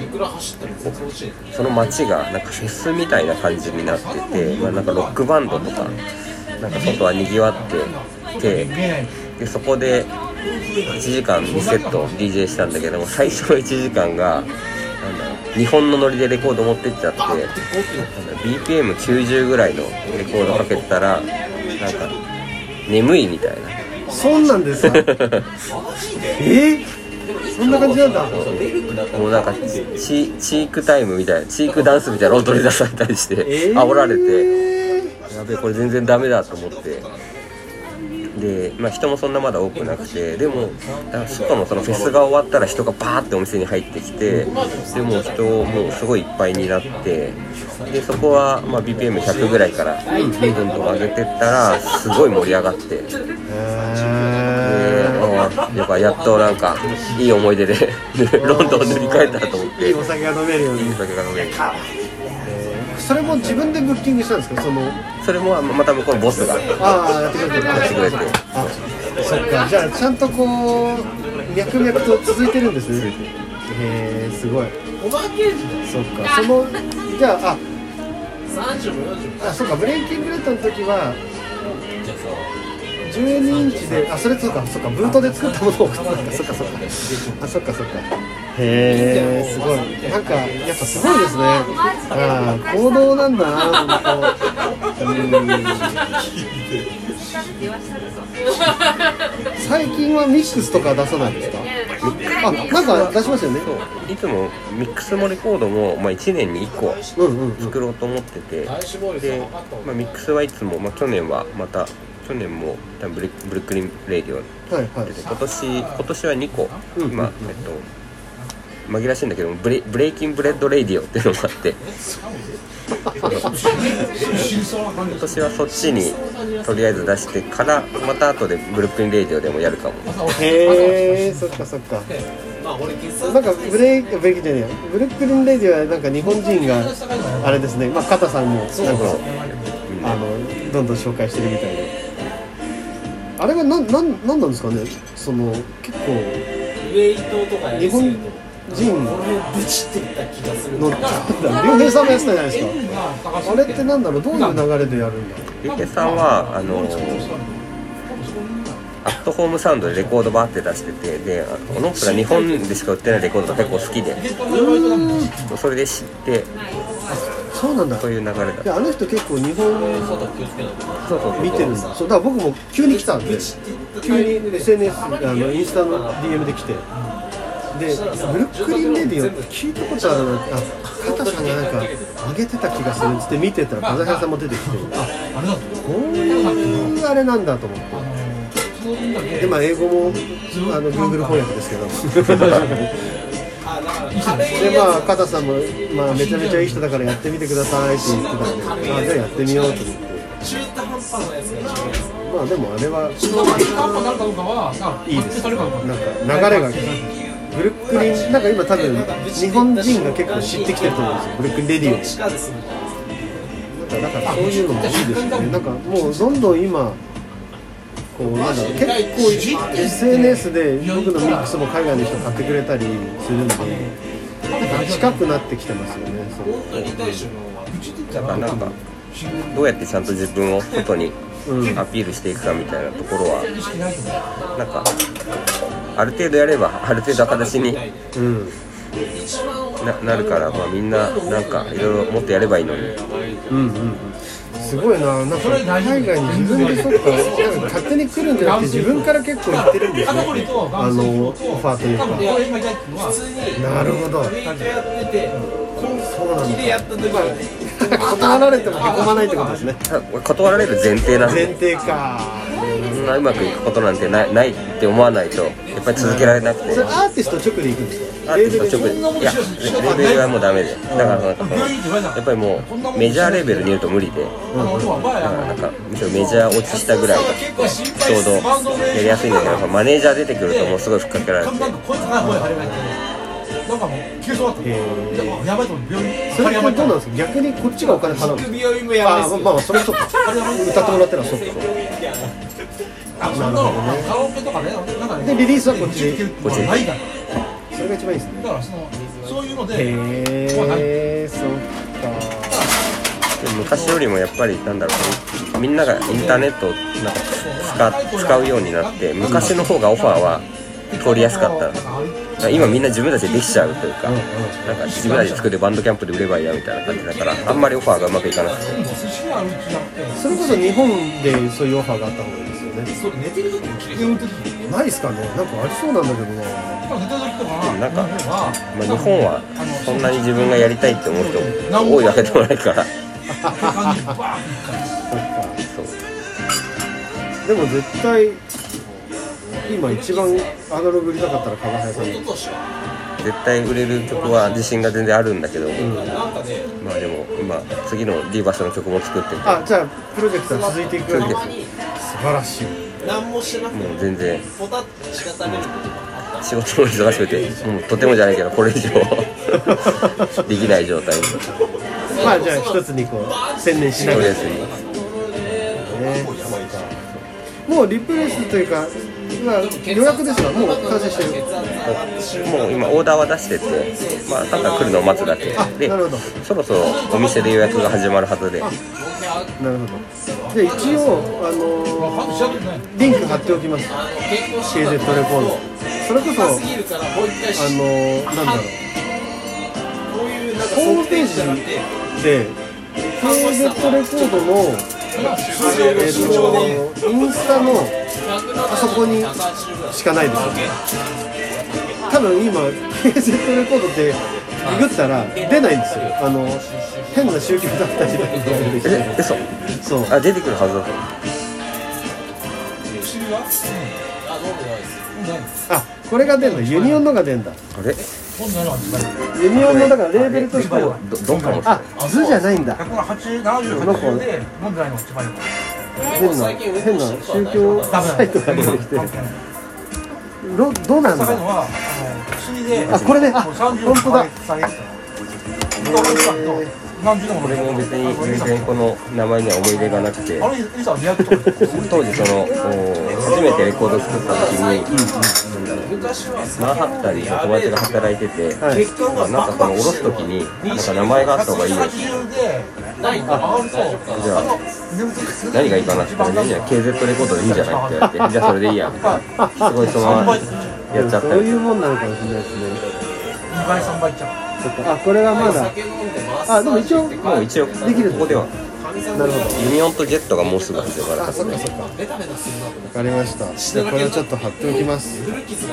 その街がなんかフェスみたいな感じになってて、まあ、なんかロックバンドとかなんか外はにぎわっててでそこでいちじかんにセット ディージェー したんだけども最初のいちじかんがなんだ日本のノリでレコード持ってっちゃって ビーピーエムきゅうじゅう ぐらいのレコードかけてたらなんか眠いみたいな。 そんなんですかえー、そんな感じなんだ。 もうなんかチ, チークタイムみたいなチークダンスみたいなのを取り出されたりして、えー、煽られてやべえこれ全然ダメだと思ってで、まあ、人もそんなまだ多くなくてでもしかもそのフェスが終わったら人がバーってお店に入ってきてでもう人もうすごいいっぱいになってでそこはまあ ビーピーエムひゃく ぐらいからどんどん上げてったらすごい盛り上がってでやっぱやっとなんかいい思い出でロンドンを塗り替えたと思っていいお酒が飲めるようにいいお酒が飲めるそれも自分でブッキングしたんですか。そのそれもまた向こうのボスがああやってくれてやってくれてあそっかじゃあちゃんとこう脈々と続いてるんですね。へえすごい。そっかそのじゃあああそっかブレイキングレッドの時はじゅうにインチであそれそうかそっかブートで作ったものを送ったんだ。そっかそっかあそっかそっかへえすごいなんかやっぱすごいですね。ああ行動なんだな本当。うん最近はミックスとか出さないんですか。あなんか出しますよね。 いつもミックスもレコードも、まあ、いちねんにいっこ作ろうと思ってて、うんうんうん、で、まあ、ミックスはいつも、まあ、去年はまた去年も多分ブレブルックリンレイディオ出て、はいはい、今年今年はにこ、うんうんうん、今、えっと、紛らわしいんだけどブレブレイキンブレッドレイディオっていうのがあって今年はそっちにとりあえず出してからまた後でブルックリンレイディオでもやるかも。 へえそっかそっかなんかブレイブレイキンじゃねえよブルックリンレイディオはなんか日本人があれですね、まあ、片さんもなんかあのどんどん紹介してるみたいであれはな、な、なんなんですかね。その結構日本人の竜兵さんもやってたじゃないですか。あれってなんだろうどういう流れでやるんだ。 竜兵さんはあのアットホームサウンドでレコードバーって出しててでオノップが日本でしか売ってないレコードが結構好きでそれで知ってそうなんだ。 そういう流れだ。 いやあの人結構日本見てるんだ。そうだから僕も急に来たんで急に エスエヌエス あのインスタの ディーエム で来てでブルックリンレディオって聞いたことあるなあ片さんがなんか上げてた気がするっつって見てたら風早さんも出てきてあこういうあれなんだと思ってでまあ英語もあの Google 翻訳ですけどでまあ片さんも、まあ、めちゃめちゃいい人だからやってみてくださいって言ってたんであじゃあやってみようと思って中途半端なやつが一番いいです。 まあでもあれは中途半端になるかどうかは、 いいです。 なんかなんか流れがブルックリン、なんか今多分日本人が結構知ってきてると思うんですよ、ブルックリンレディを。 地下ですね。 だからそういうのもいいですよね。なんかもうどんどん今こうなんだろう、結構 エスエヌエス で僕のミックスも海外の人買ってくれたりするんで、なんか近くなってきてますよね。そう本当に大衆のだからなんかどうやってちゃんと自分を外にうんアピールしていくかみたいなところはなんかある程度やればある程度形にうんな, なるから、まあ、みんななんかいろいろもっとやればいいのに。 うんうんうん、すごいな、なんか海外に自分でそっか、なんか勝手に来るんじゃなくて自分から結構行ってるんですね、あのオファーというか。なるほど、 アメリカやってて本気でやった時に断られてもへこまないってことですね。 断られる前提なんで、 前提か。 そんなうまくいくことなんてない、ないって思わないとやっぱり続けられなくて。 それアーティスト直で行くんですか？ アーティスト直で、いやレベルはもうダメで、だからなんかそのやっぱりもうメジャーレベルにいると無理で、だからなんかむしろメジャー落ちしたぐらいがちょうどやりやすいんだけど、マネージャー出てくるともうすごいふっかけられて。 なんかもう急所だった。やばいと思う。病院。 それってどうなんですか？逆にこっちがお金払う。 病院もやばいああ、 ですよ。 まあまあそれそうか。歌ってもらったらそうか。 あ、そんなのカラオケとかね、なんかね。 でリリースはこっちで。 こっちでないから。 それが一番いいですね。 だからそのそういうので。 へえ、そっか。 昔よりもやっぱりなんだろう、みんながインターネットをなんか 使, 使うようになって、昔の方がオファーは通りやすかった。今みんな自分たちでできちゃうというか、なんか自分たちで作ってバンドキャンプで売ればいいやみたいな感じだから、あんまりオファーがうまくいかなくて。 それこそ日本でそういうオファーがあった方がいいですよね。 そう寝てる時に切れる。 ないですかね。なんかありそうなんだけどな。 なんか、まあ、日本はそんなに自分がやりたいって思う人多いわけでもないから。そうでも絶対今一番アナログ売りたかったら加賀谷さんです。 絶対売れる曲は自信が全然あるんだけど、うん、まあでも今次の D バスの曲も作ってて、 あ、じゃあプロジェクトは続いていくわけです。素晴らしい。 何もしてなくてもう全然ポタッと仕方ない。 仕事も忙しくて、もうとてもじゃないけどこれ以上できない状態に。 まあじゃあ一つにこう専念しながらですね。もうリプレイスというか、まあ、予約ですがもう完成してる。 もう今オーダーは出してて、まあただ来るのを待つだけで、そろそろお店で予約が始まるはずで。 なるほど。で一応あのー、リンク貼っておきます。ケーゼット レコード。それこそあのー、なんだろう。ホームページで ケーゼット レコードのえー、とインスタのあそこにしかないですよね。多分今 ケーゼット レコードってググったら出ないんですよ。あの変な宗教だったりとかえ、嘘？そうあ、出てくるはずだと。 あ、これが出るの、ユニオンのが出るんだ。 あれユニオンのだからレーベルとしてはどんかも。 あ、図じゃないんだ。この子変な変な宗教サイトが出てきてどどうなんだ。あ、これね、あ、本当だ。 これも別に全然この名前には思い出がなくて、当時その初めてレコードを作った時に、なんだろう、マンハッタンに友達が働いてて、はい、なんかその下ろす時になんか名前があった方がいいよって。あ、じゃあ何がいいかなって言ったら、じゃあ ケーゼット レコードでいいんじゃないって言われて、じゃあそれでいいやみたいな、すごいそのままやっちゃったり。 そういうもんなのかもしれないですね。 にばいさんばいいっちゃう。 あ、これはまだ。あ、でも一応もう一応できる。 ここでは。 なるほど。 ユニオンとジェットがもうすぐ始まる。 あ、そっかそっか。わかりました。じゃあこれをちょっと貼っておきます。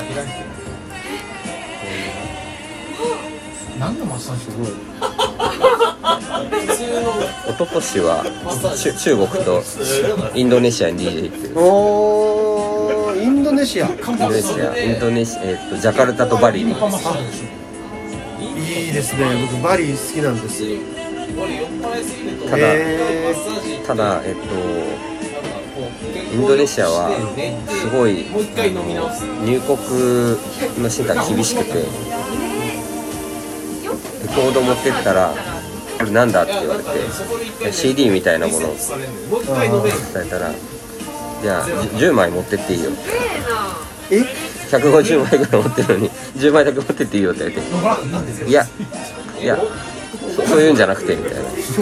何のマッサージ？すごい。 一昨年は中国とインドネシアに ディージェー 行ってる。 おー、インドネシア。インドネシア、インドネシア、えっとジャカルタとバリに。 いいですね。僕バリ好きなんです。 ただ、 へただえっとインドネシアはすごい入国の審査が厳しくて、レコード持ってったらこれなんだって言われて シーディー みたいなものを伝えたら、じゃあじゅうまい持ってっていいよって、 えひゃくごじゅうまいぐらい持ってるのにじゅうまいだけ持ってっていいよって言われて、いやいやそそういうんじゃなくてみたいな。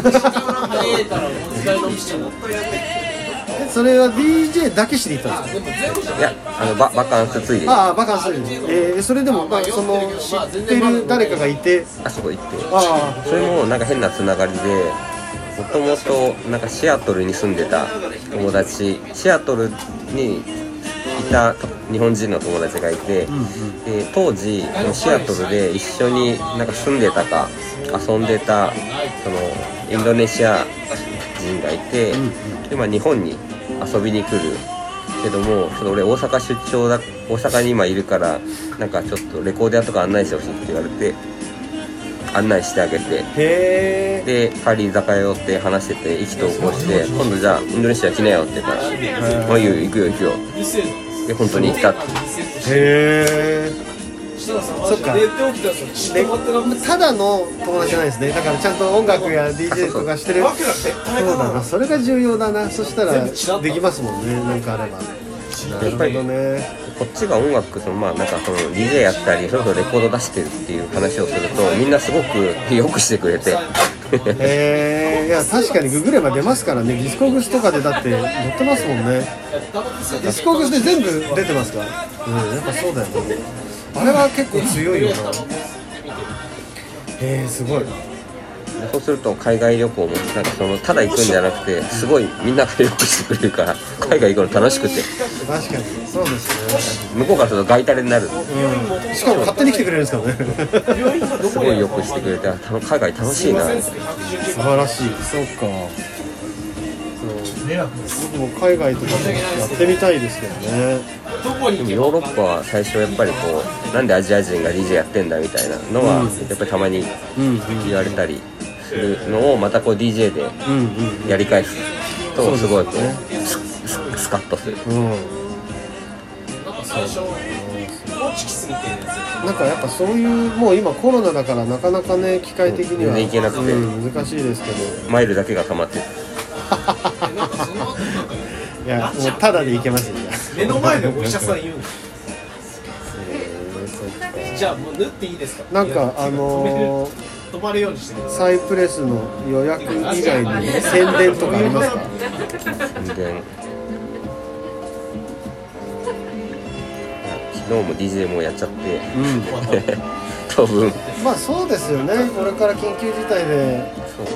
それは ディージェー だけしに行ったんですか？ いやあのババカンスついで、 ああ、バカンスに、えー、それでも、まあ、その知ってる誰かがいて、 あそこ行って、 あそれもなんか変なつながりで、もともとなんかシアトルに住んでた友達、シアトルにいた日本人の友達がいて、で当時シアトルで一緒になんか住んでたか遊んでたそのインドネシア人がいて、でまあ日本に遊びに来るけども、ちょっと俺大阪出張だ、大阪に今いるからなんかちょっとレコーディアとか案内してほしいって言われて案内してあげて、 へで帰り居酒屋寄って話してて意気投合して、今度じゃあインドネシア来なよって言ったら、まあいいよ行くよ行くよで本当に行ったって。 え、へえ、そっか、でただの友達じゃないですね。だからちゃんと音楽や ディージェー とかしてる。そうだな、それが重要だな。そしたらできますもんね、なんかあれば。なるほどね。 こっちが音楽そのまあなんかその ディージェー やったりそれこそレコード出してるっていう話をするとみんなすごくよくしてくれてへえ、いや確かにググれば出ますからね。ディスコグスとかでだって載ってますもんね。ディスコグスで全部出てますから。うん、やっぱそうだよね。あれは結構強いよな。へえ、すごい。 そうすると海外旅行もなんかそのただ行くんじゃなくてすごいみんながよくしてくれるから海外行くの楽しくて、 確かにそうですね。 向こうからすると外タレになる、 うん、しかも勝手に来てくれるんですからね。 すごいよくしてくれて、海外楽しいなって。 素晴らしい。そうか。僕も海外とかでやってみたいですけどね。 でもヨーロッパは最初やっぱりこうなんでアジア人が ディージェー やってんだみたいなのはやっぱりたまに言われたりするのをまたこう ディージェー でやり返すとすごいこうス, ス, スカッとする。 うん、なんかやっぱそういうもう今コロナだからなかなかね機械的には全然行けなくて、 うん、難しいですけどマイルだけが溜まってる。 いやもうタダで行けますよ。 目の前でお医者さん言うんです。じゃあもう縫っていいですか。 なんかあのー、 止まるようにしてくださサイプレスの予約以外に宣伝とかありますか？ 宣伝昨日も ディージェー もやっちゃって、うん、当分まあそうですよね。これから緊急事態でそう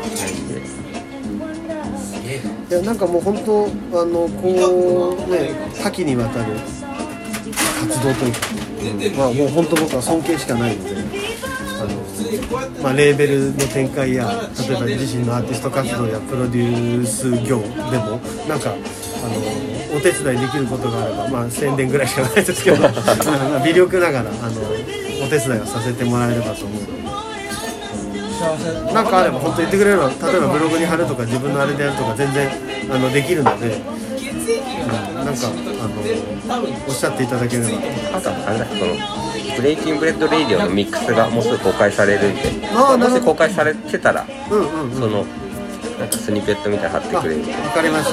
いやなんかもう本当あのこうね多岐にわたる活動というか、うん、まあもう本当僕は尊敬しかないので、あのまあレーベルの展開や例えば自身のアーティスト活動やプロデュース業でもなんかあのお手伝いできることがあれば、まあ宣伝ぐらいしかないですけど、まあ微力ながらあのお手伝いをさせてもらえればと思うので。なんかあれば本当言ってくれれば、例えばブログに貼るとか自分のあれでやるとか全然あのできるので、うん、なんかあのおっしゃっていただければ。 あとあれだこのブレイキングブレッドレイディオのミックスがもうすぐ公開されるんで、 あもし公開されてたら、 うんうんうん、 そのなんかスニペットみたいなの貼ってくれるんで。 わかりました。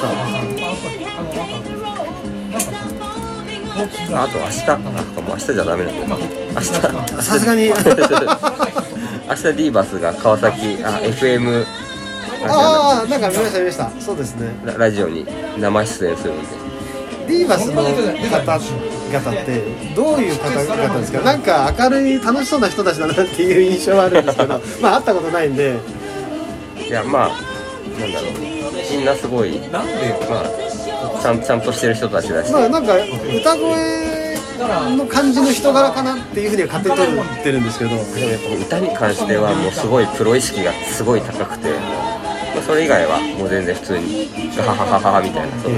あと明日、あ、もう明日じゃダメなんだよ。明日さすがに。 明日ディーバスが川崎あ エフエムああなんか見ました見ました。そうですね。 ラ, ラジオに生出演するんで。 ディーバスの方々ってどういう方々ですか？なんか明るい楽しそうな人たちだなっていう印象はあるんですけどまあ会ったことないんで。 いやまあなんだろうみんなすごいなんでまあちゃんちゃんとしてる人たちだし。 まあなんか歌声の感じの人柄かなっていうふうには勝手に取ってるんですけど、でもやっぱ歌に関してはもうすごいプロ意識がすごい高くて、まあ、それ以外はもう全然普通にガハハハハみたいな。そう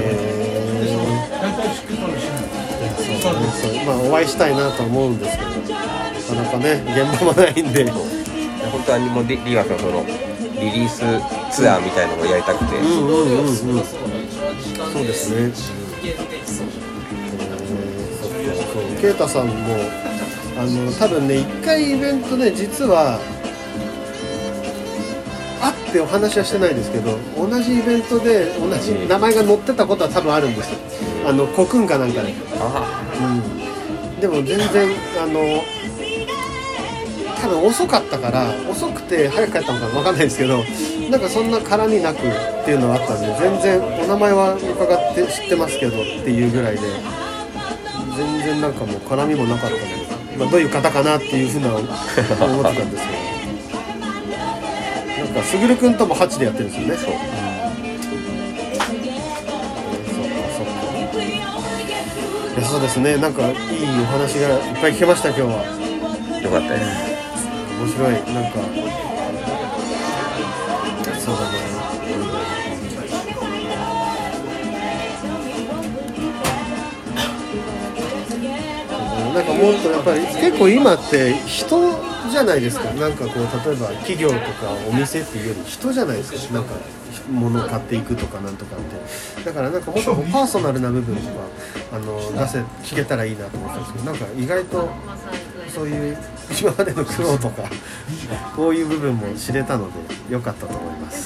そうまあお会いしたいなと思うんですけどなかなかね現場もないんで、 本当はもうリーバスのそのリリースツアーみたいなのをやりたくて、 うんうんうんうん、そうですね。ケイタさんもあの多分ねいっかいイベントね実は会ってお話はしてないですけど同じイベントで同じ名前が載ってたことは多分あるんですよ。あのコクンかなんかで、 あ、 うん、でも全然あの多分遅かったから遅くて早く帰ったのか分かんないですけどなんかそんな絡みなくっていうのがあったんで全然お名前は伺って知ってますけどっていうぐらいで全然なんかもう絡みもなかったので、まあ、どういう方かなっていうふうな思ってたんですけどなんかすぐるくんともハチでやってるんですよね。そう、うん、そうかそうか。いやそうですねなんかいいお話がいっぱい聞けました今日は。 よかったです。 面白いなんかそうだね。なんかもっとやっぱり結構今って人じゃないですか。なんかこう例えば企業とかお店っていうより人じゃないですか。なんか物を買っていくとかなんとかってだからなんかもっとパーソナルな部分とかあの出せ聞けたらいいなと思ったんですけどなんか意外とそういう今までの苦労とかこういう部分も知れたので良かったと思います。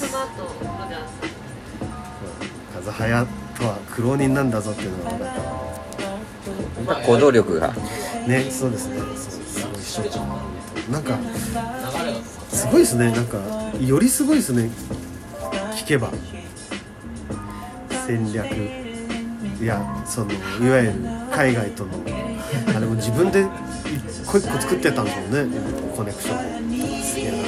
風早とは苦労人なんだぞっていうのが分かった。 行動力がね、そうですね。すごいなんかすごいですね。なんかよりすごいですね。聞けば戦略いやそのいわゆる海外とのあれも自分で一個一個作ってたんですよね。コネクション。いや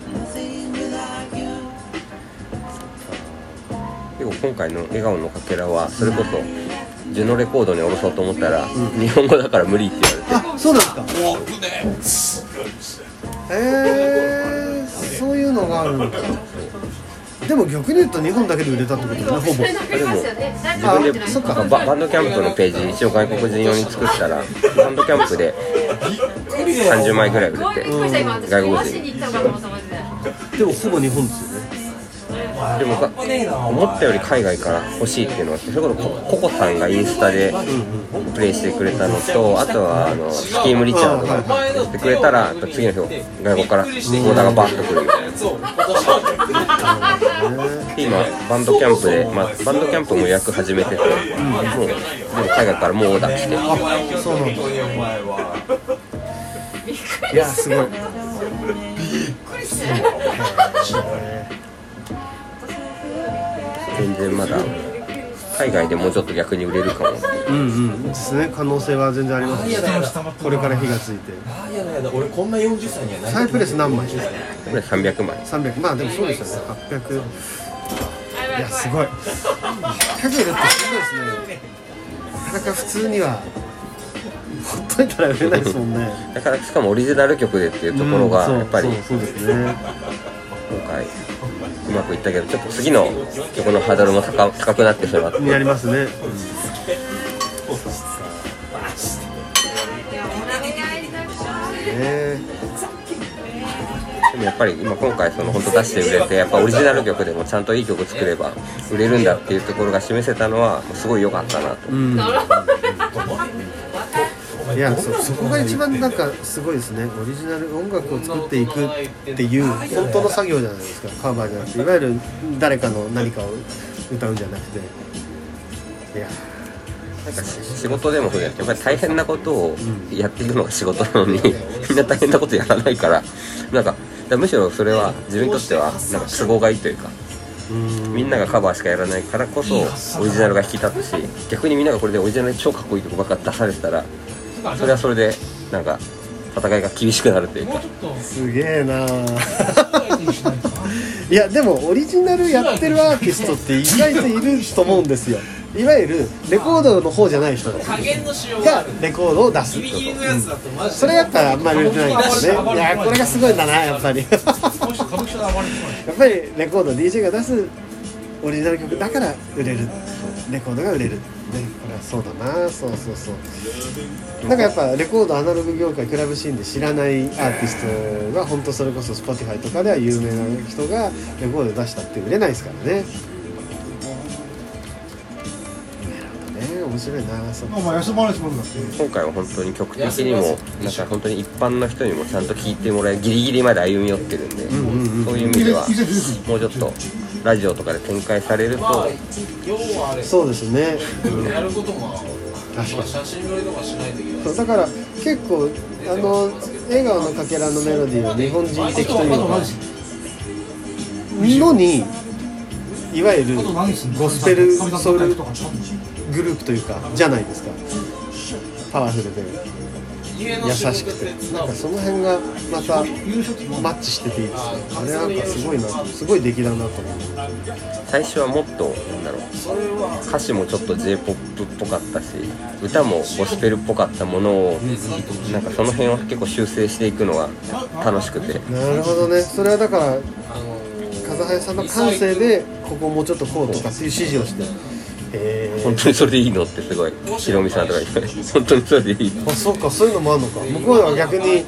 結構今回の笑顔のかけらはそれこそジュノレコードに下ろそうと思ったら、うん、日本語だから無理って言われて。 あ、そうなんですか。へえー、そういうのがあるんだ。でも逆に言うと日本だけで売れたってことだね、ほぼ。 でも自分でそっかバ, バンドキャンプのページ一応外国人用に作ったらバンドキャンプでさんじゅうまいぐらい売れて、うん、外国人でもほぼ日本ですよね。 でも思ったより海外から欲しいっていうのはそれこそココさんがインスタでプレイしてくれたのとあとはあのスキーム・リチャードがやってくれたら次の日外国からオーダーがバッとくるみたいな。今バンドキャンプで、まあ、バンドキャンプも予約始めてて、もうでも海外からもうオーダー来て。 あ、そうなんだ。いやすごい。びっくりする。 全然まだ海外でもうちょっと逆に売れるかも。 うんうんですね。可能性は全然ありますね。これから火がついて。 俺こんなよんじゅっさいにはない。 サイプレス何枚？これさんびゃくまい。 さんびゃく。まあでもそうですよね。はっぴゃく。いやすごい。ひゃく売るってすごいですね。なかなか普通にはほっといたら売れないですもんね。 だからしかもオリジナル曲でっていうところがやっぱり、 うん、そう、そう、そうですね。 今回うまくいったけどちょっと次の曲のハードルも 高, 高くなってしまってやりますね、うん、えー、 でもやっぱり今今回その本当出して売れてやっぱオリジナル曲でもちゃんといい曲作れば売れるんだっていうところが示せたのはすごい良かったなと、うん、 いや そ, そこが一番なんかすごいですね。オリジナル音楽を作っていくっていう本当の作業じゃないですか。カバーじゃなくていわゆる誰かの何かを歌うんじゃなくて、いやなんか仕事でもそうやってやっぱり大変なことをやっていくのが仕事なのに、うん、みんな大変なことやらないからなんかむしろそれは自分にとってはなんか都合がいいというか、うんみんながカバーしかやらないからこそオリジナルが引き立つし、逆にみんながこれでオリジナルで超かっこいいとこばっか出されてたらそれはそれでなんか戦いが厳しくなるというか。 すげえな。いやでもオリジナルやってるアーティストって意外といると思うんですよ。いわゆるレコードの方じゃない人がレコードを出すってこと、うん、それやっぱあんまり売れてないんですよね。いやこれがすごいんだなやっぱりやっぱりレコード ディージェー が出すオリジナル曲だから売れる、レコードが売れるね、これはそうだな。そうそうそう。なんかやっぱレコードアナログ業界クラブシーンで知らないアーティストが本当それこそ Spotify とかでは有名な人がレコード出したって売れないですからね。面白いな。そうお前休まれしもんだって。 今回は本当に曲的にもなんか本当に一般の人にもちゃんと聴いてもらえギリギリまで歩み寄ってるんで、 うんうんうん、 そういう意味ではもうちょっとラジオとかで展開されると、 そうですね、うん、 やることも確かに写真撮りとかしないといけない。 そうだから結構あの笑顔のかけらのメロディーは日本人的というかのにいわゆるゴスペルソウルグループというかじゃないですか。パワフルで優しくて、なんかその辺がまたマッチしてていいですね。あれなんかすごいな、すごい出来だなと思う。 最初はもっとなんだろう、歌詞もちょっと J-ポップ っぽかったし歌もゴスペルっぽかったものをなんかその辺を結構修正していくのが楽しくて。 なるほどね。それはだから風早さんの感性でここもうちょっとこうとかっていう指示をして、えー、 本当にそれでいいのってすごいひろみさんとか言って本当にそれでいいの。 あ、そうか、そういうのもあるのか。向こうは逆に、うん、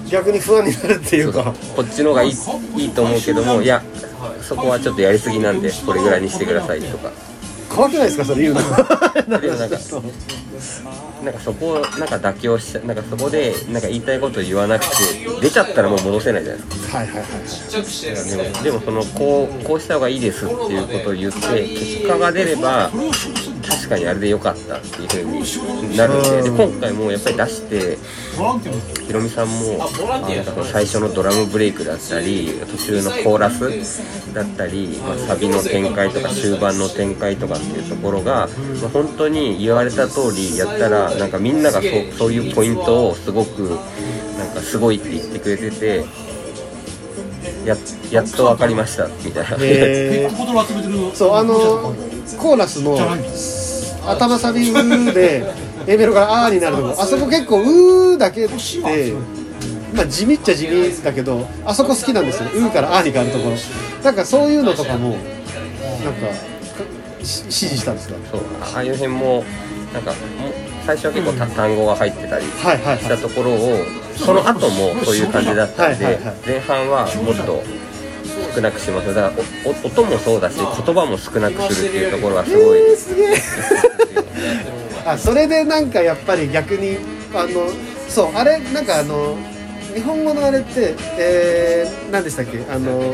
逆に不安になるっていうか、 そうそうこっちの方がいい、いいと思うけども、いやそこはちょっとやりすぎなんでこれぐらいにしてくださいとか。 怖くないですかそれ言うの。 でもなんかなんかそこをなんか妥協しちゃ、なんかそこでなんか言いたいことを言わなくて出ちゃったらもう戻せないじゃないですか。 はいはいはいはい。 でも、でもそのこうこうした方がいいですっていうことを言って結果が出れば確かにあれで良かったっていう風になるんで、で今回もやっぱり出してひろみさんもあなんかその最初のドラムブレイクだったり途中のコーラスだったり、まあ、サビの展開とか終盤の展開とかっていうところが、まあ、本当に言われた通りやったらなんかみんなが そ, そういうポイントをすごくなんかすごいって言ってくれてて、や, やっと分かりましたみたいな。 えー、そうあのコーラスの頭サビうーで A メロからあーになるところ、あそこ結構うーだけで、まあ、地味っちゃ地味だけどあそこ好きなんですよ。うーからあーに変わるところなんかそういうのとかもなんか指示したんですか。 そうああいう辺もなんかも最初は結構単語が入ってたりしたところをその後もそういう感じだったんで前半はもっと少なくします。だからお音もそうだし言葉も少なくするっていうところがすごい、 えー、すげえあそれでなんかやっぱり逆にあのそうあれなんかあの日本語のあれって、えー、何でしたっけあの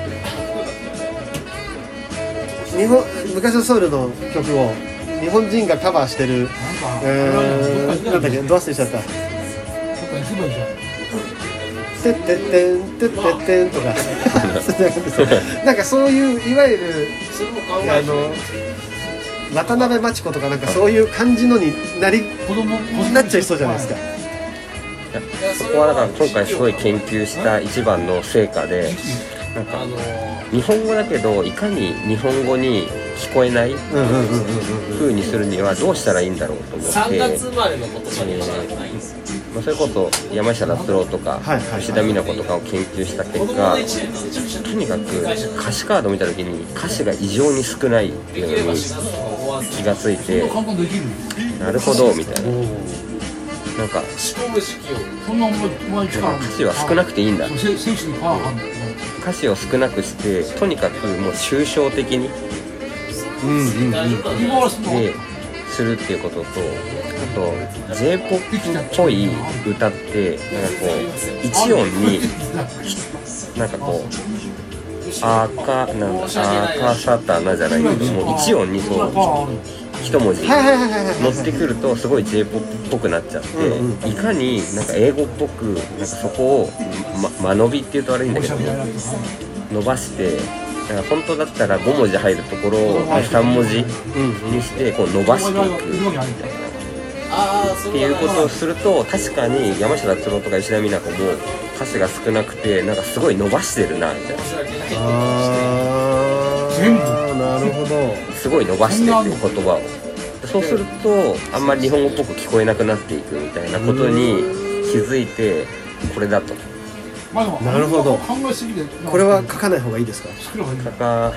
日本昔のソウルの曲を日本人がカバーしてる、えー、なんだっけどう忘れしちゃった。てってってんてってってんとかなんかそういういわゆるあの渡辺真知子とかなんかそういう感じのになりなっちゃいそうじゃないですか。 そこはだから今回すごい研究した一番の成果で、なんか日本語だけどいかに日本語に聞こえない風にするにはどうしたらいいんだろうと思って、えーまあ、それこそ山下達郎とか吉田美奈子とかを研究した結果、とにかく歌詞カード見た時に歌詞が異常に少ないっていうのに気がついて、なるほどみたいな。なんか歌詞は少なくていいんだ、歌詞を少なくしてとにかくもう抽象的にでするっていうことと、あと J-ポップ っぽい歌ってなんかこう一音になんかこう赤なんだ赤サタナじゃないけども一音にそう一文字乗ってくるとすごい J-ポップ っぽくなっちゃって、うんうん、いかになんか英語っぽくなんかそこを、ま、間延びっていうと悪いんだけど伸ばしてなんか本当だったらごもじ入るところをさんもじにしてこう伸ばしていくみたいなっていうことをすると確かに山下達郎とか吉田美奈子も歌詞が少なくてなんかすごい伸ばしてるなみたいな。 全部なるほどすごい伸ばしてっていう言葉をそうするとあんまり日本語っぽく聞こえなくなっていくみたいなことに気づいてこれだと。 なるほど。これは書かない方がいいですか？ 書か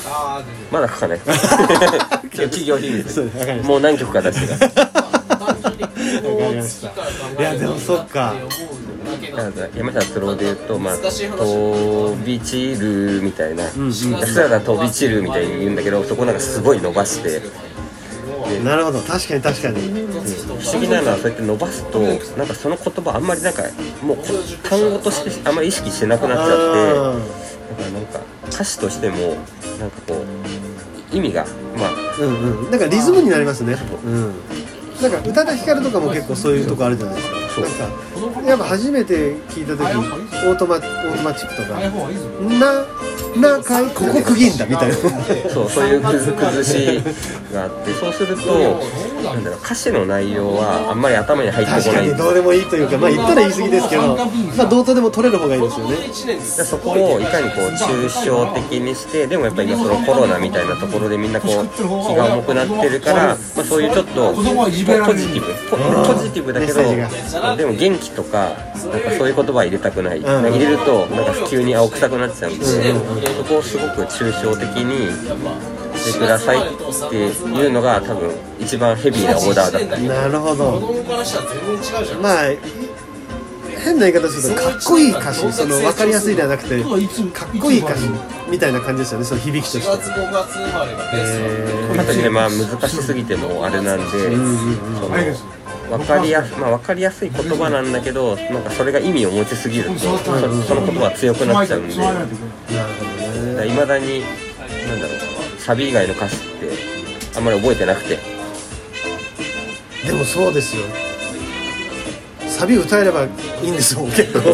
まだ書かない企業秘密そうですわかりましたもう何曲か出してたわかりましたいやでもそっかだから山下達郎で言うと、まあ、飛び散るみたいな、うんうん、安田飛び散るみたいに言うんだけど、そこなんかすごい伸ばしてなるほど、確かに確かに、うん、 不思議なのはそうやって伸ばすとなんかその言葉あんまりなんかもう単語としてあんまり意識してなくなっちゃって、だからなんか歌詞としてもなんかこう意味がまあうんうんなんかリズムになりますね、うん、なんか宇多田ヒカルとかも結構そういうとこあるじゃないですか。なんかやっぱ初めて聞いた時オートマオートマチックとかななかいここ区切んだみたいなそうそういう崩しがあってそうするとなんだろう歌詞の内容はあんまり頭に入ってこない。 確かにどうでもいいというかまあ言ったら言い過ぎですけどまあどうとでも取れる方がいいですよね。 でそこをいかにこう抽象的にしてでもやっぱり今そのコロナみたいなところでみんなこう気が重くなってるから、まあ、そういうちょっとポジティブポジティブだけどでも元気とかなんかそういう言葉は入れたくない、うん、入れるとなんか急に青臭くなっちゃうんで、うん、そこをすごく抽象的にしてくださいっていうのが多分一番ヘビーなオーダーだった。 なるほど。まあ変な言い方するとかっこいい歌詞、その分かりやすいではなくてかっこいい歌詞みたいな感じですよね、その響きとして。 えー、形でまあ難しすぎてもあれなんで、うんうんうん、その分かりやす、まあ、分かりやすい言葉なんだけどなんかそれが意味を持ちすぎると そ, その言葉が強くなっちゃうんで、いまだになんだろうサビ以外の歌詞ってあんまり覚えてなくて。 でもそうですよ、サビ歌えればいいんですもん結構で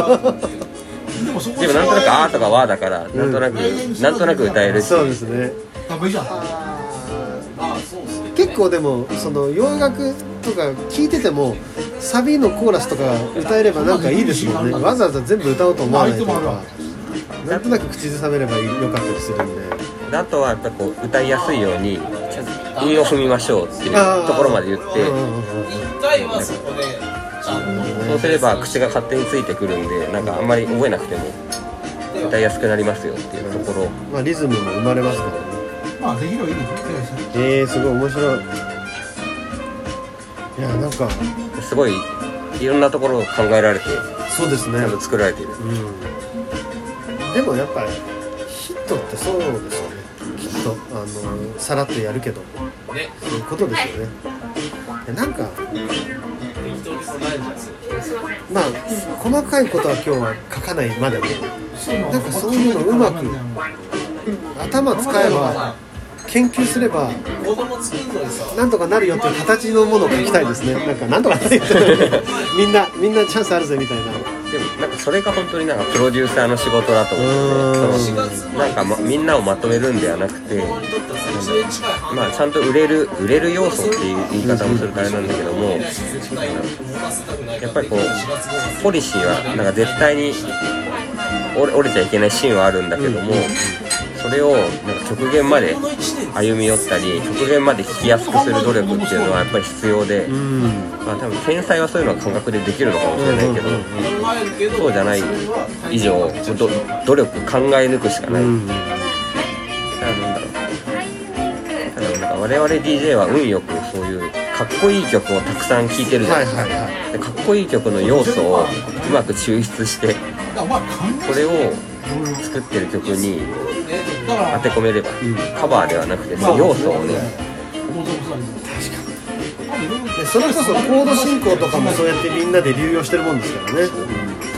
もなんとなくあーとかわーだからなんとなく、うん、なんとなく歌えるし。 そうですね。結構でもその洋楽とか聞いててもサビのコーラスとか歌えればなんかいいですもんね。わざわざ全部歌おうと思わないとかなんとなく口ずさめればよかったりするんで、 あとはやっぱこう歌いやすいように韻を踏みましょうっていうところまで言ってそうすれば口が勝手についてくるんでなんかあんまり覚えなくても歌いやすくなりますよっていうところ、 まあ、リズムも生まれますからね。 まあできればいいですね。 えー、すごい面白い。いやなんかすごいいろんなところを考えられてそうですねちゃんと作られている、 うん、でもやっぱりヒットってそうですよねきっと。あのさらっとやるけどそういうことですよね。なんかまあ細かいことは今日は書かないまでもなんかそういうのうまく頭使えば研究すればなんとかなるよっていう形のものを書きたいですね。なんかなんとかなるよってみんなみんなチャンスあるぜみたいな。 でもなんかそれが本当になんかプロデューサーの仕事だと思ってそのなんか、ま、みんなをまとめるんではなくてまあちゃんと売れる売れる要素っていう言い方もするとあれなんだけどもやっぱりこうポリシーはなんか絶対に折れ、折れちゃいけないシーンはあるんだけどもそれをなんか極限まで歩み寄ったり極限まで聞きやすくする努力っていうのはやっぱり必要で、まあ、多分天才はそういうのは感覚でできるのかもしれないけどそうじゃない以上ど努力考え抜くしかない。なんだろうなんか我々 ディージェー は運よくそういうかっこいい曲をたくさん聴いてるじゃないですか、はいはいはい、でかっこいい曲の要素をうまく抽出してそれを作ってる曲に当て込めれば、うん、カバーではなくて要素をねでそれこそコード進行とかもそうやってみんなで流用してるもんですからね、うん、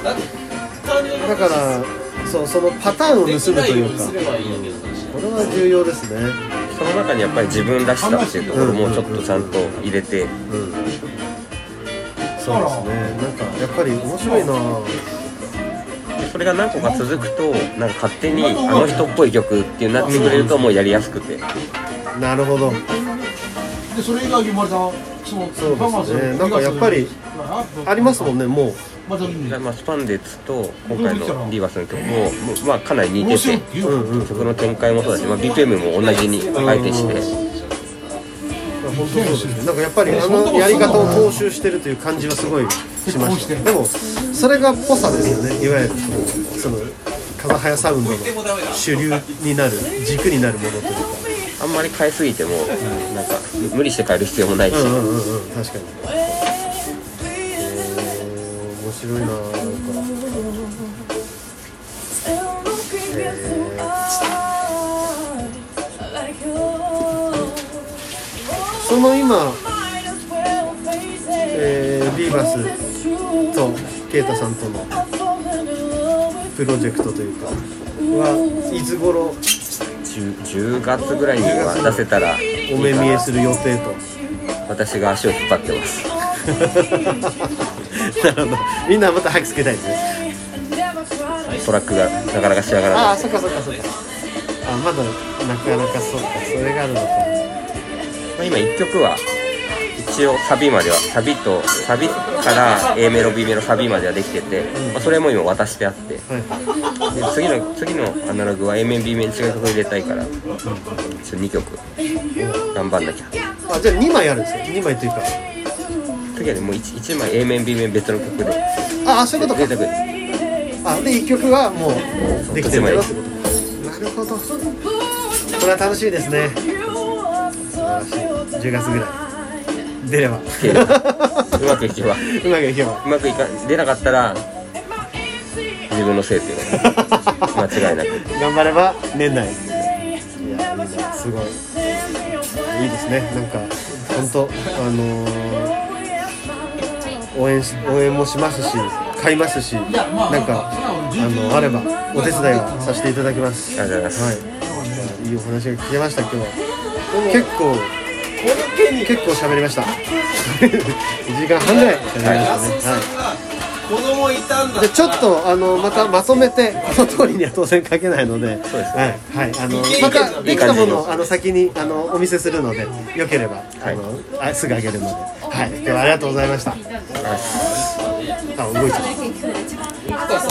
だからそうそのパターンを盗むというか、うん、これは重要ですね。 その中にやっぱり自分らしさっていうところもちょっとちゃんと入れて、うんうんうん、 そうですね。なんかやっぱり面白いな。 それが何個か続くとなんか勝手にあの人っぽい曲っていうなってくれるともうやりやすくて。 なるほど。 でそれ以外生まれたそうですね。なんかやっぱりありますもんねもう。 まあ、スパンデッツと今回のリーバスの曲も、まあ、かなり似てて、うんうん、曲の展開もそうだし、まあ、ビーピーエム も同じにあえてして、うん、 本当そうですね。なんかやっぱりあのやり方を踏襲してるという感じはすごいしました。でもそれがぽさですよね。いわゆるその風早サウンドの主流になる軸になるものというか、 あんまり変えすぎても、うん、なんか無理して変える必要もないし、 うんうんうんうん、確かに。えー、面白いな。なんか、えー、その今、えー、ビーバスとケイタさんとのプロジェクトというかはいつ頃 10, じゅうがつぐらいには出せたらいいかな。 お目見えする予定と。 私が足を引っ張ってます。 なるほど。みんなまた早くつけたいですね。 トラックがなかなか仕上がらない。 ああ、そっかそっかそっか。あ、まだなかなかそうか、それがあるのか。 まあ、今いっきょくは一応サビまではサビとサビから A メロ B メロサビまではできてて、うんまあ、それも今渡してあって、はい、で次の次のアナログは A 面 B 面違う曲入れたいから、うん、にきょく頑張んなきゃ。 あ、じゃあにまいあるんですよ。にまいというか次はねもう 1, いちまい A 面 B 面別の曲で。 ああ、そういうことか。あ、でいっきょくはもうできてるよってこと。なるほど。これは楽しいですね。素晴らしい。じゅうがつぐらい出ればうまくいけばうまくいけばうまくいか出なかったら自分のせいというの間違いなく頑張れば年内。いや、いいな、すごいいいですね。なんか本当あのー、応援し応援もしますし買いますし、なんかあのあればお手伝いはさせていただきます。 ありがとうございます。 はい、いいお話が聞けました。今日は結構結構喋りました。いちじかんはんぐらい喋りましたね。はい。 子供いたんだ。 でちょっとあのまたまとめてこの通りには当然書けないので、 そうですね。はいはい、あのまたできたものをあの先にあのお見せするので、よければあの、はい、すぐあげるので、はい。今日はありがとうございました。はい。あ、動いてる。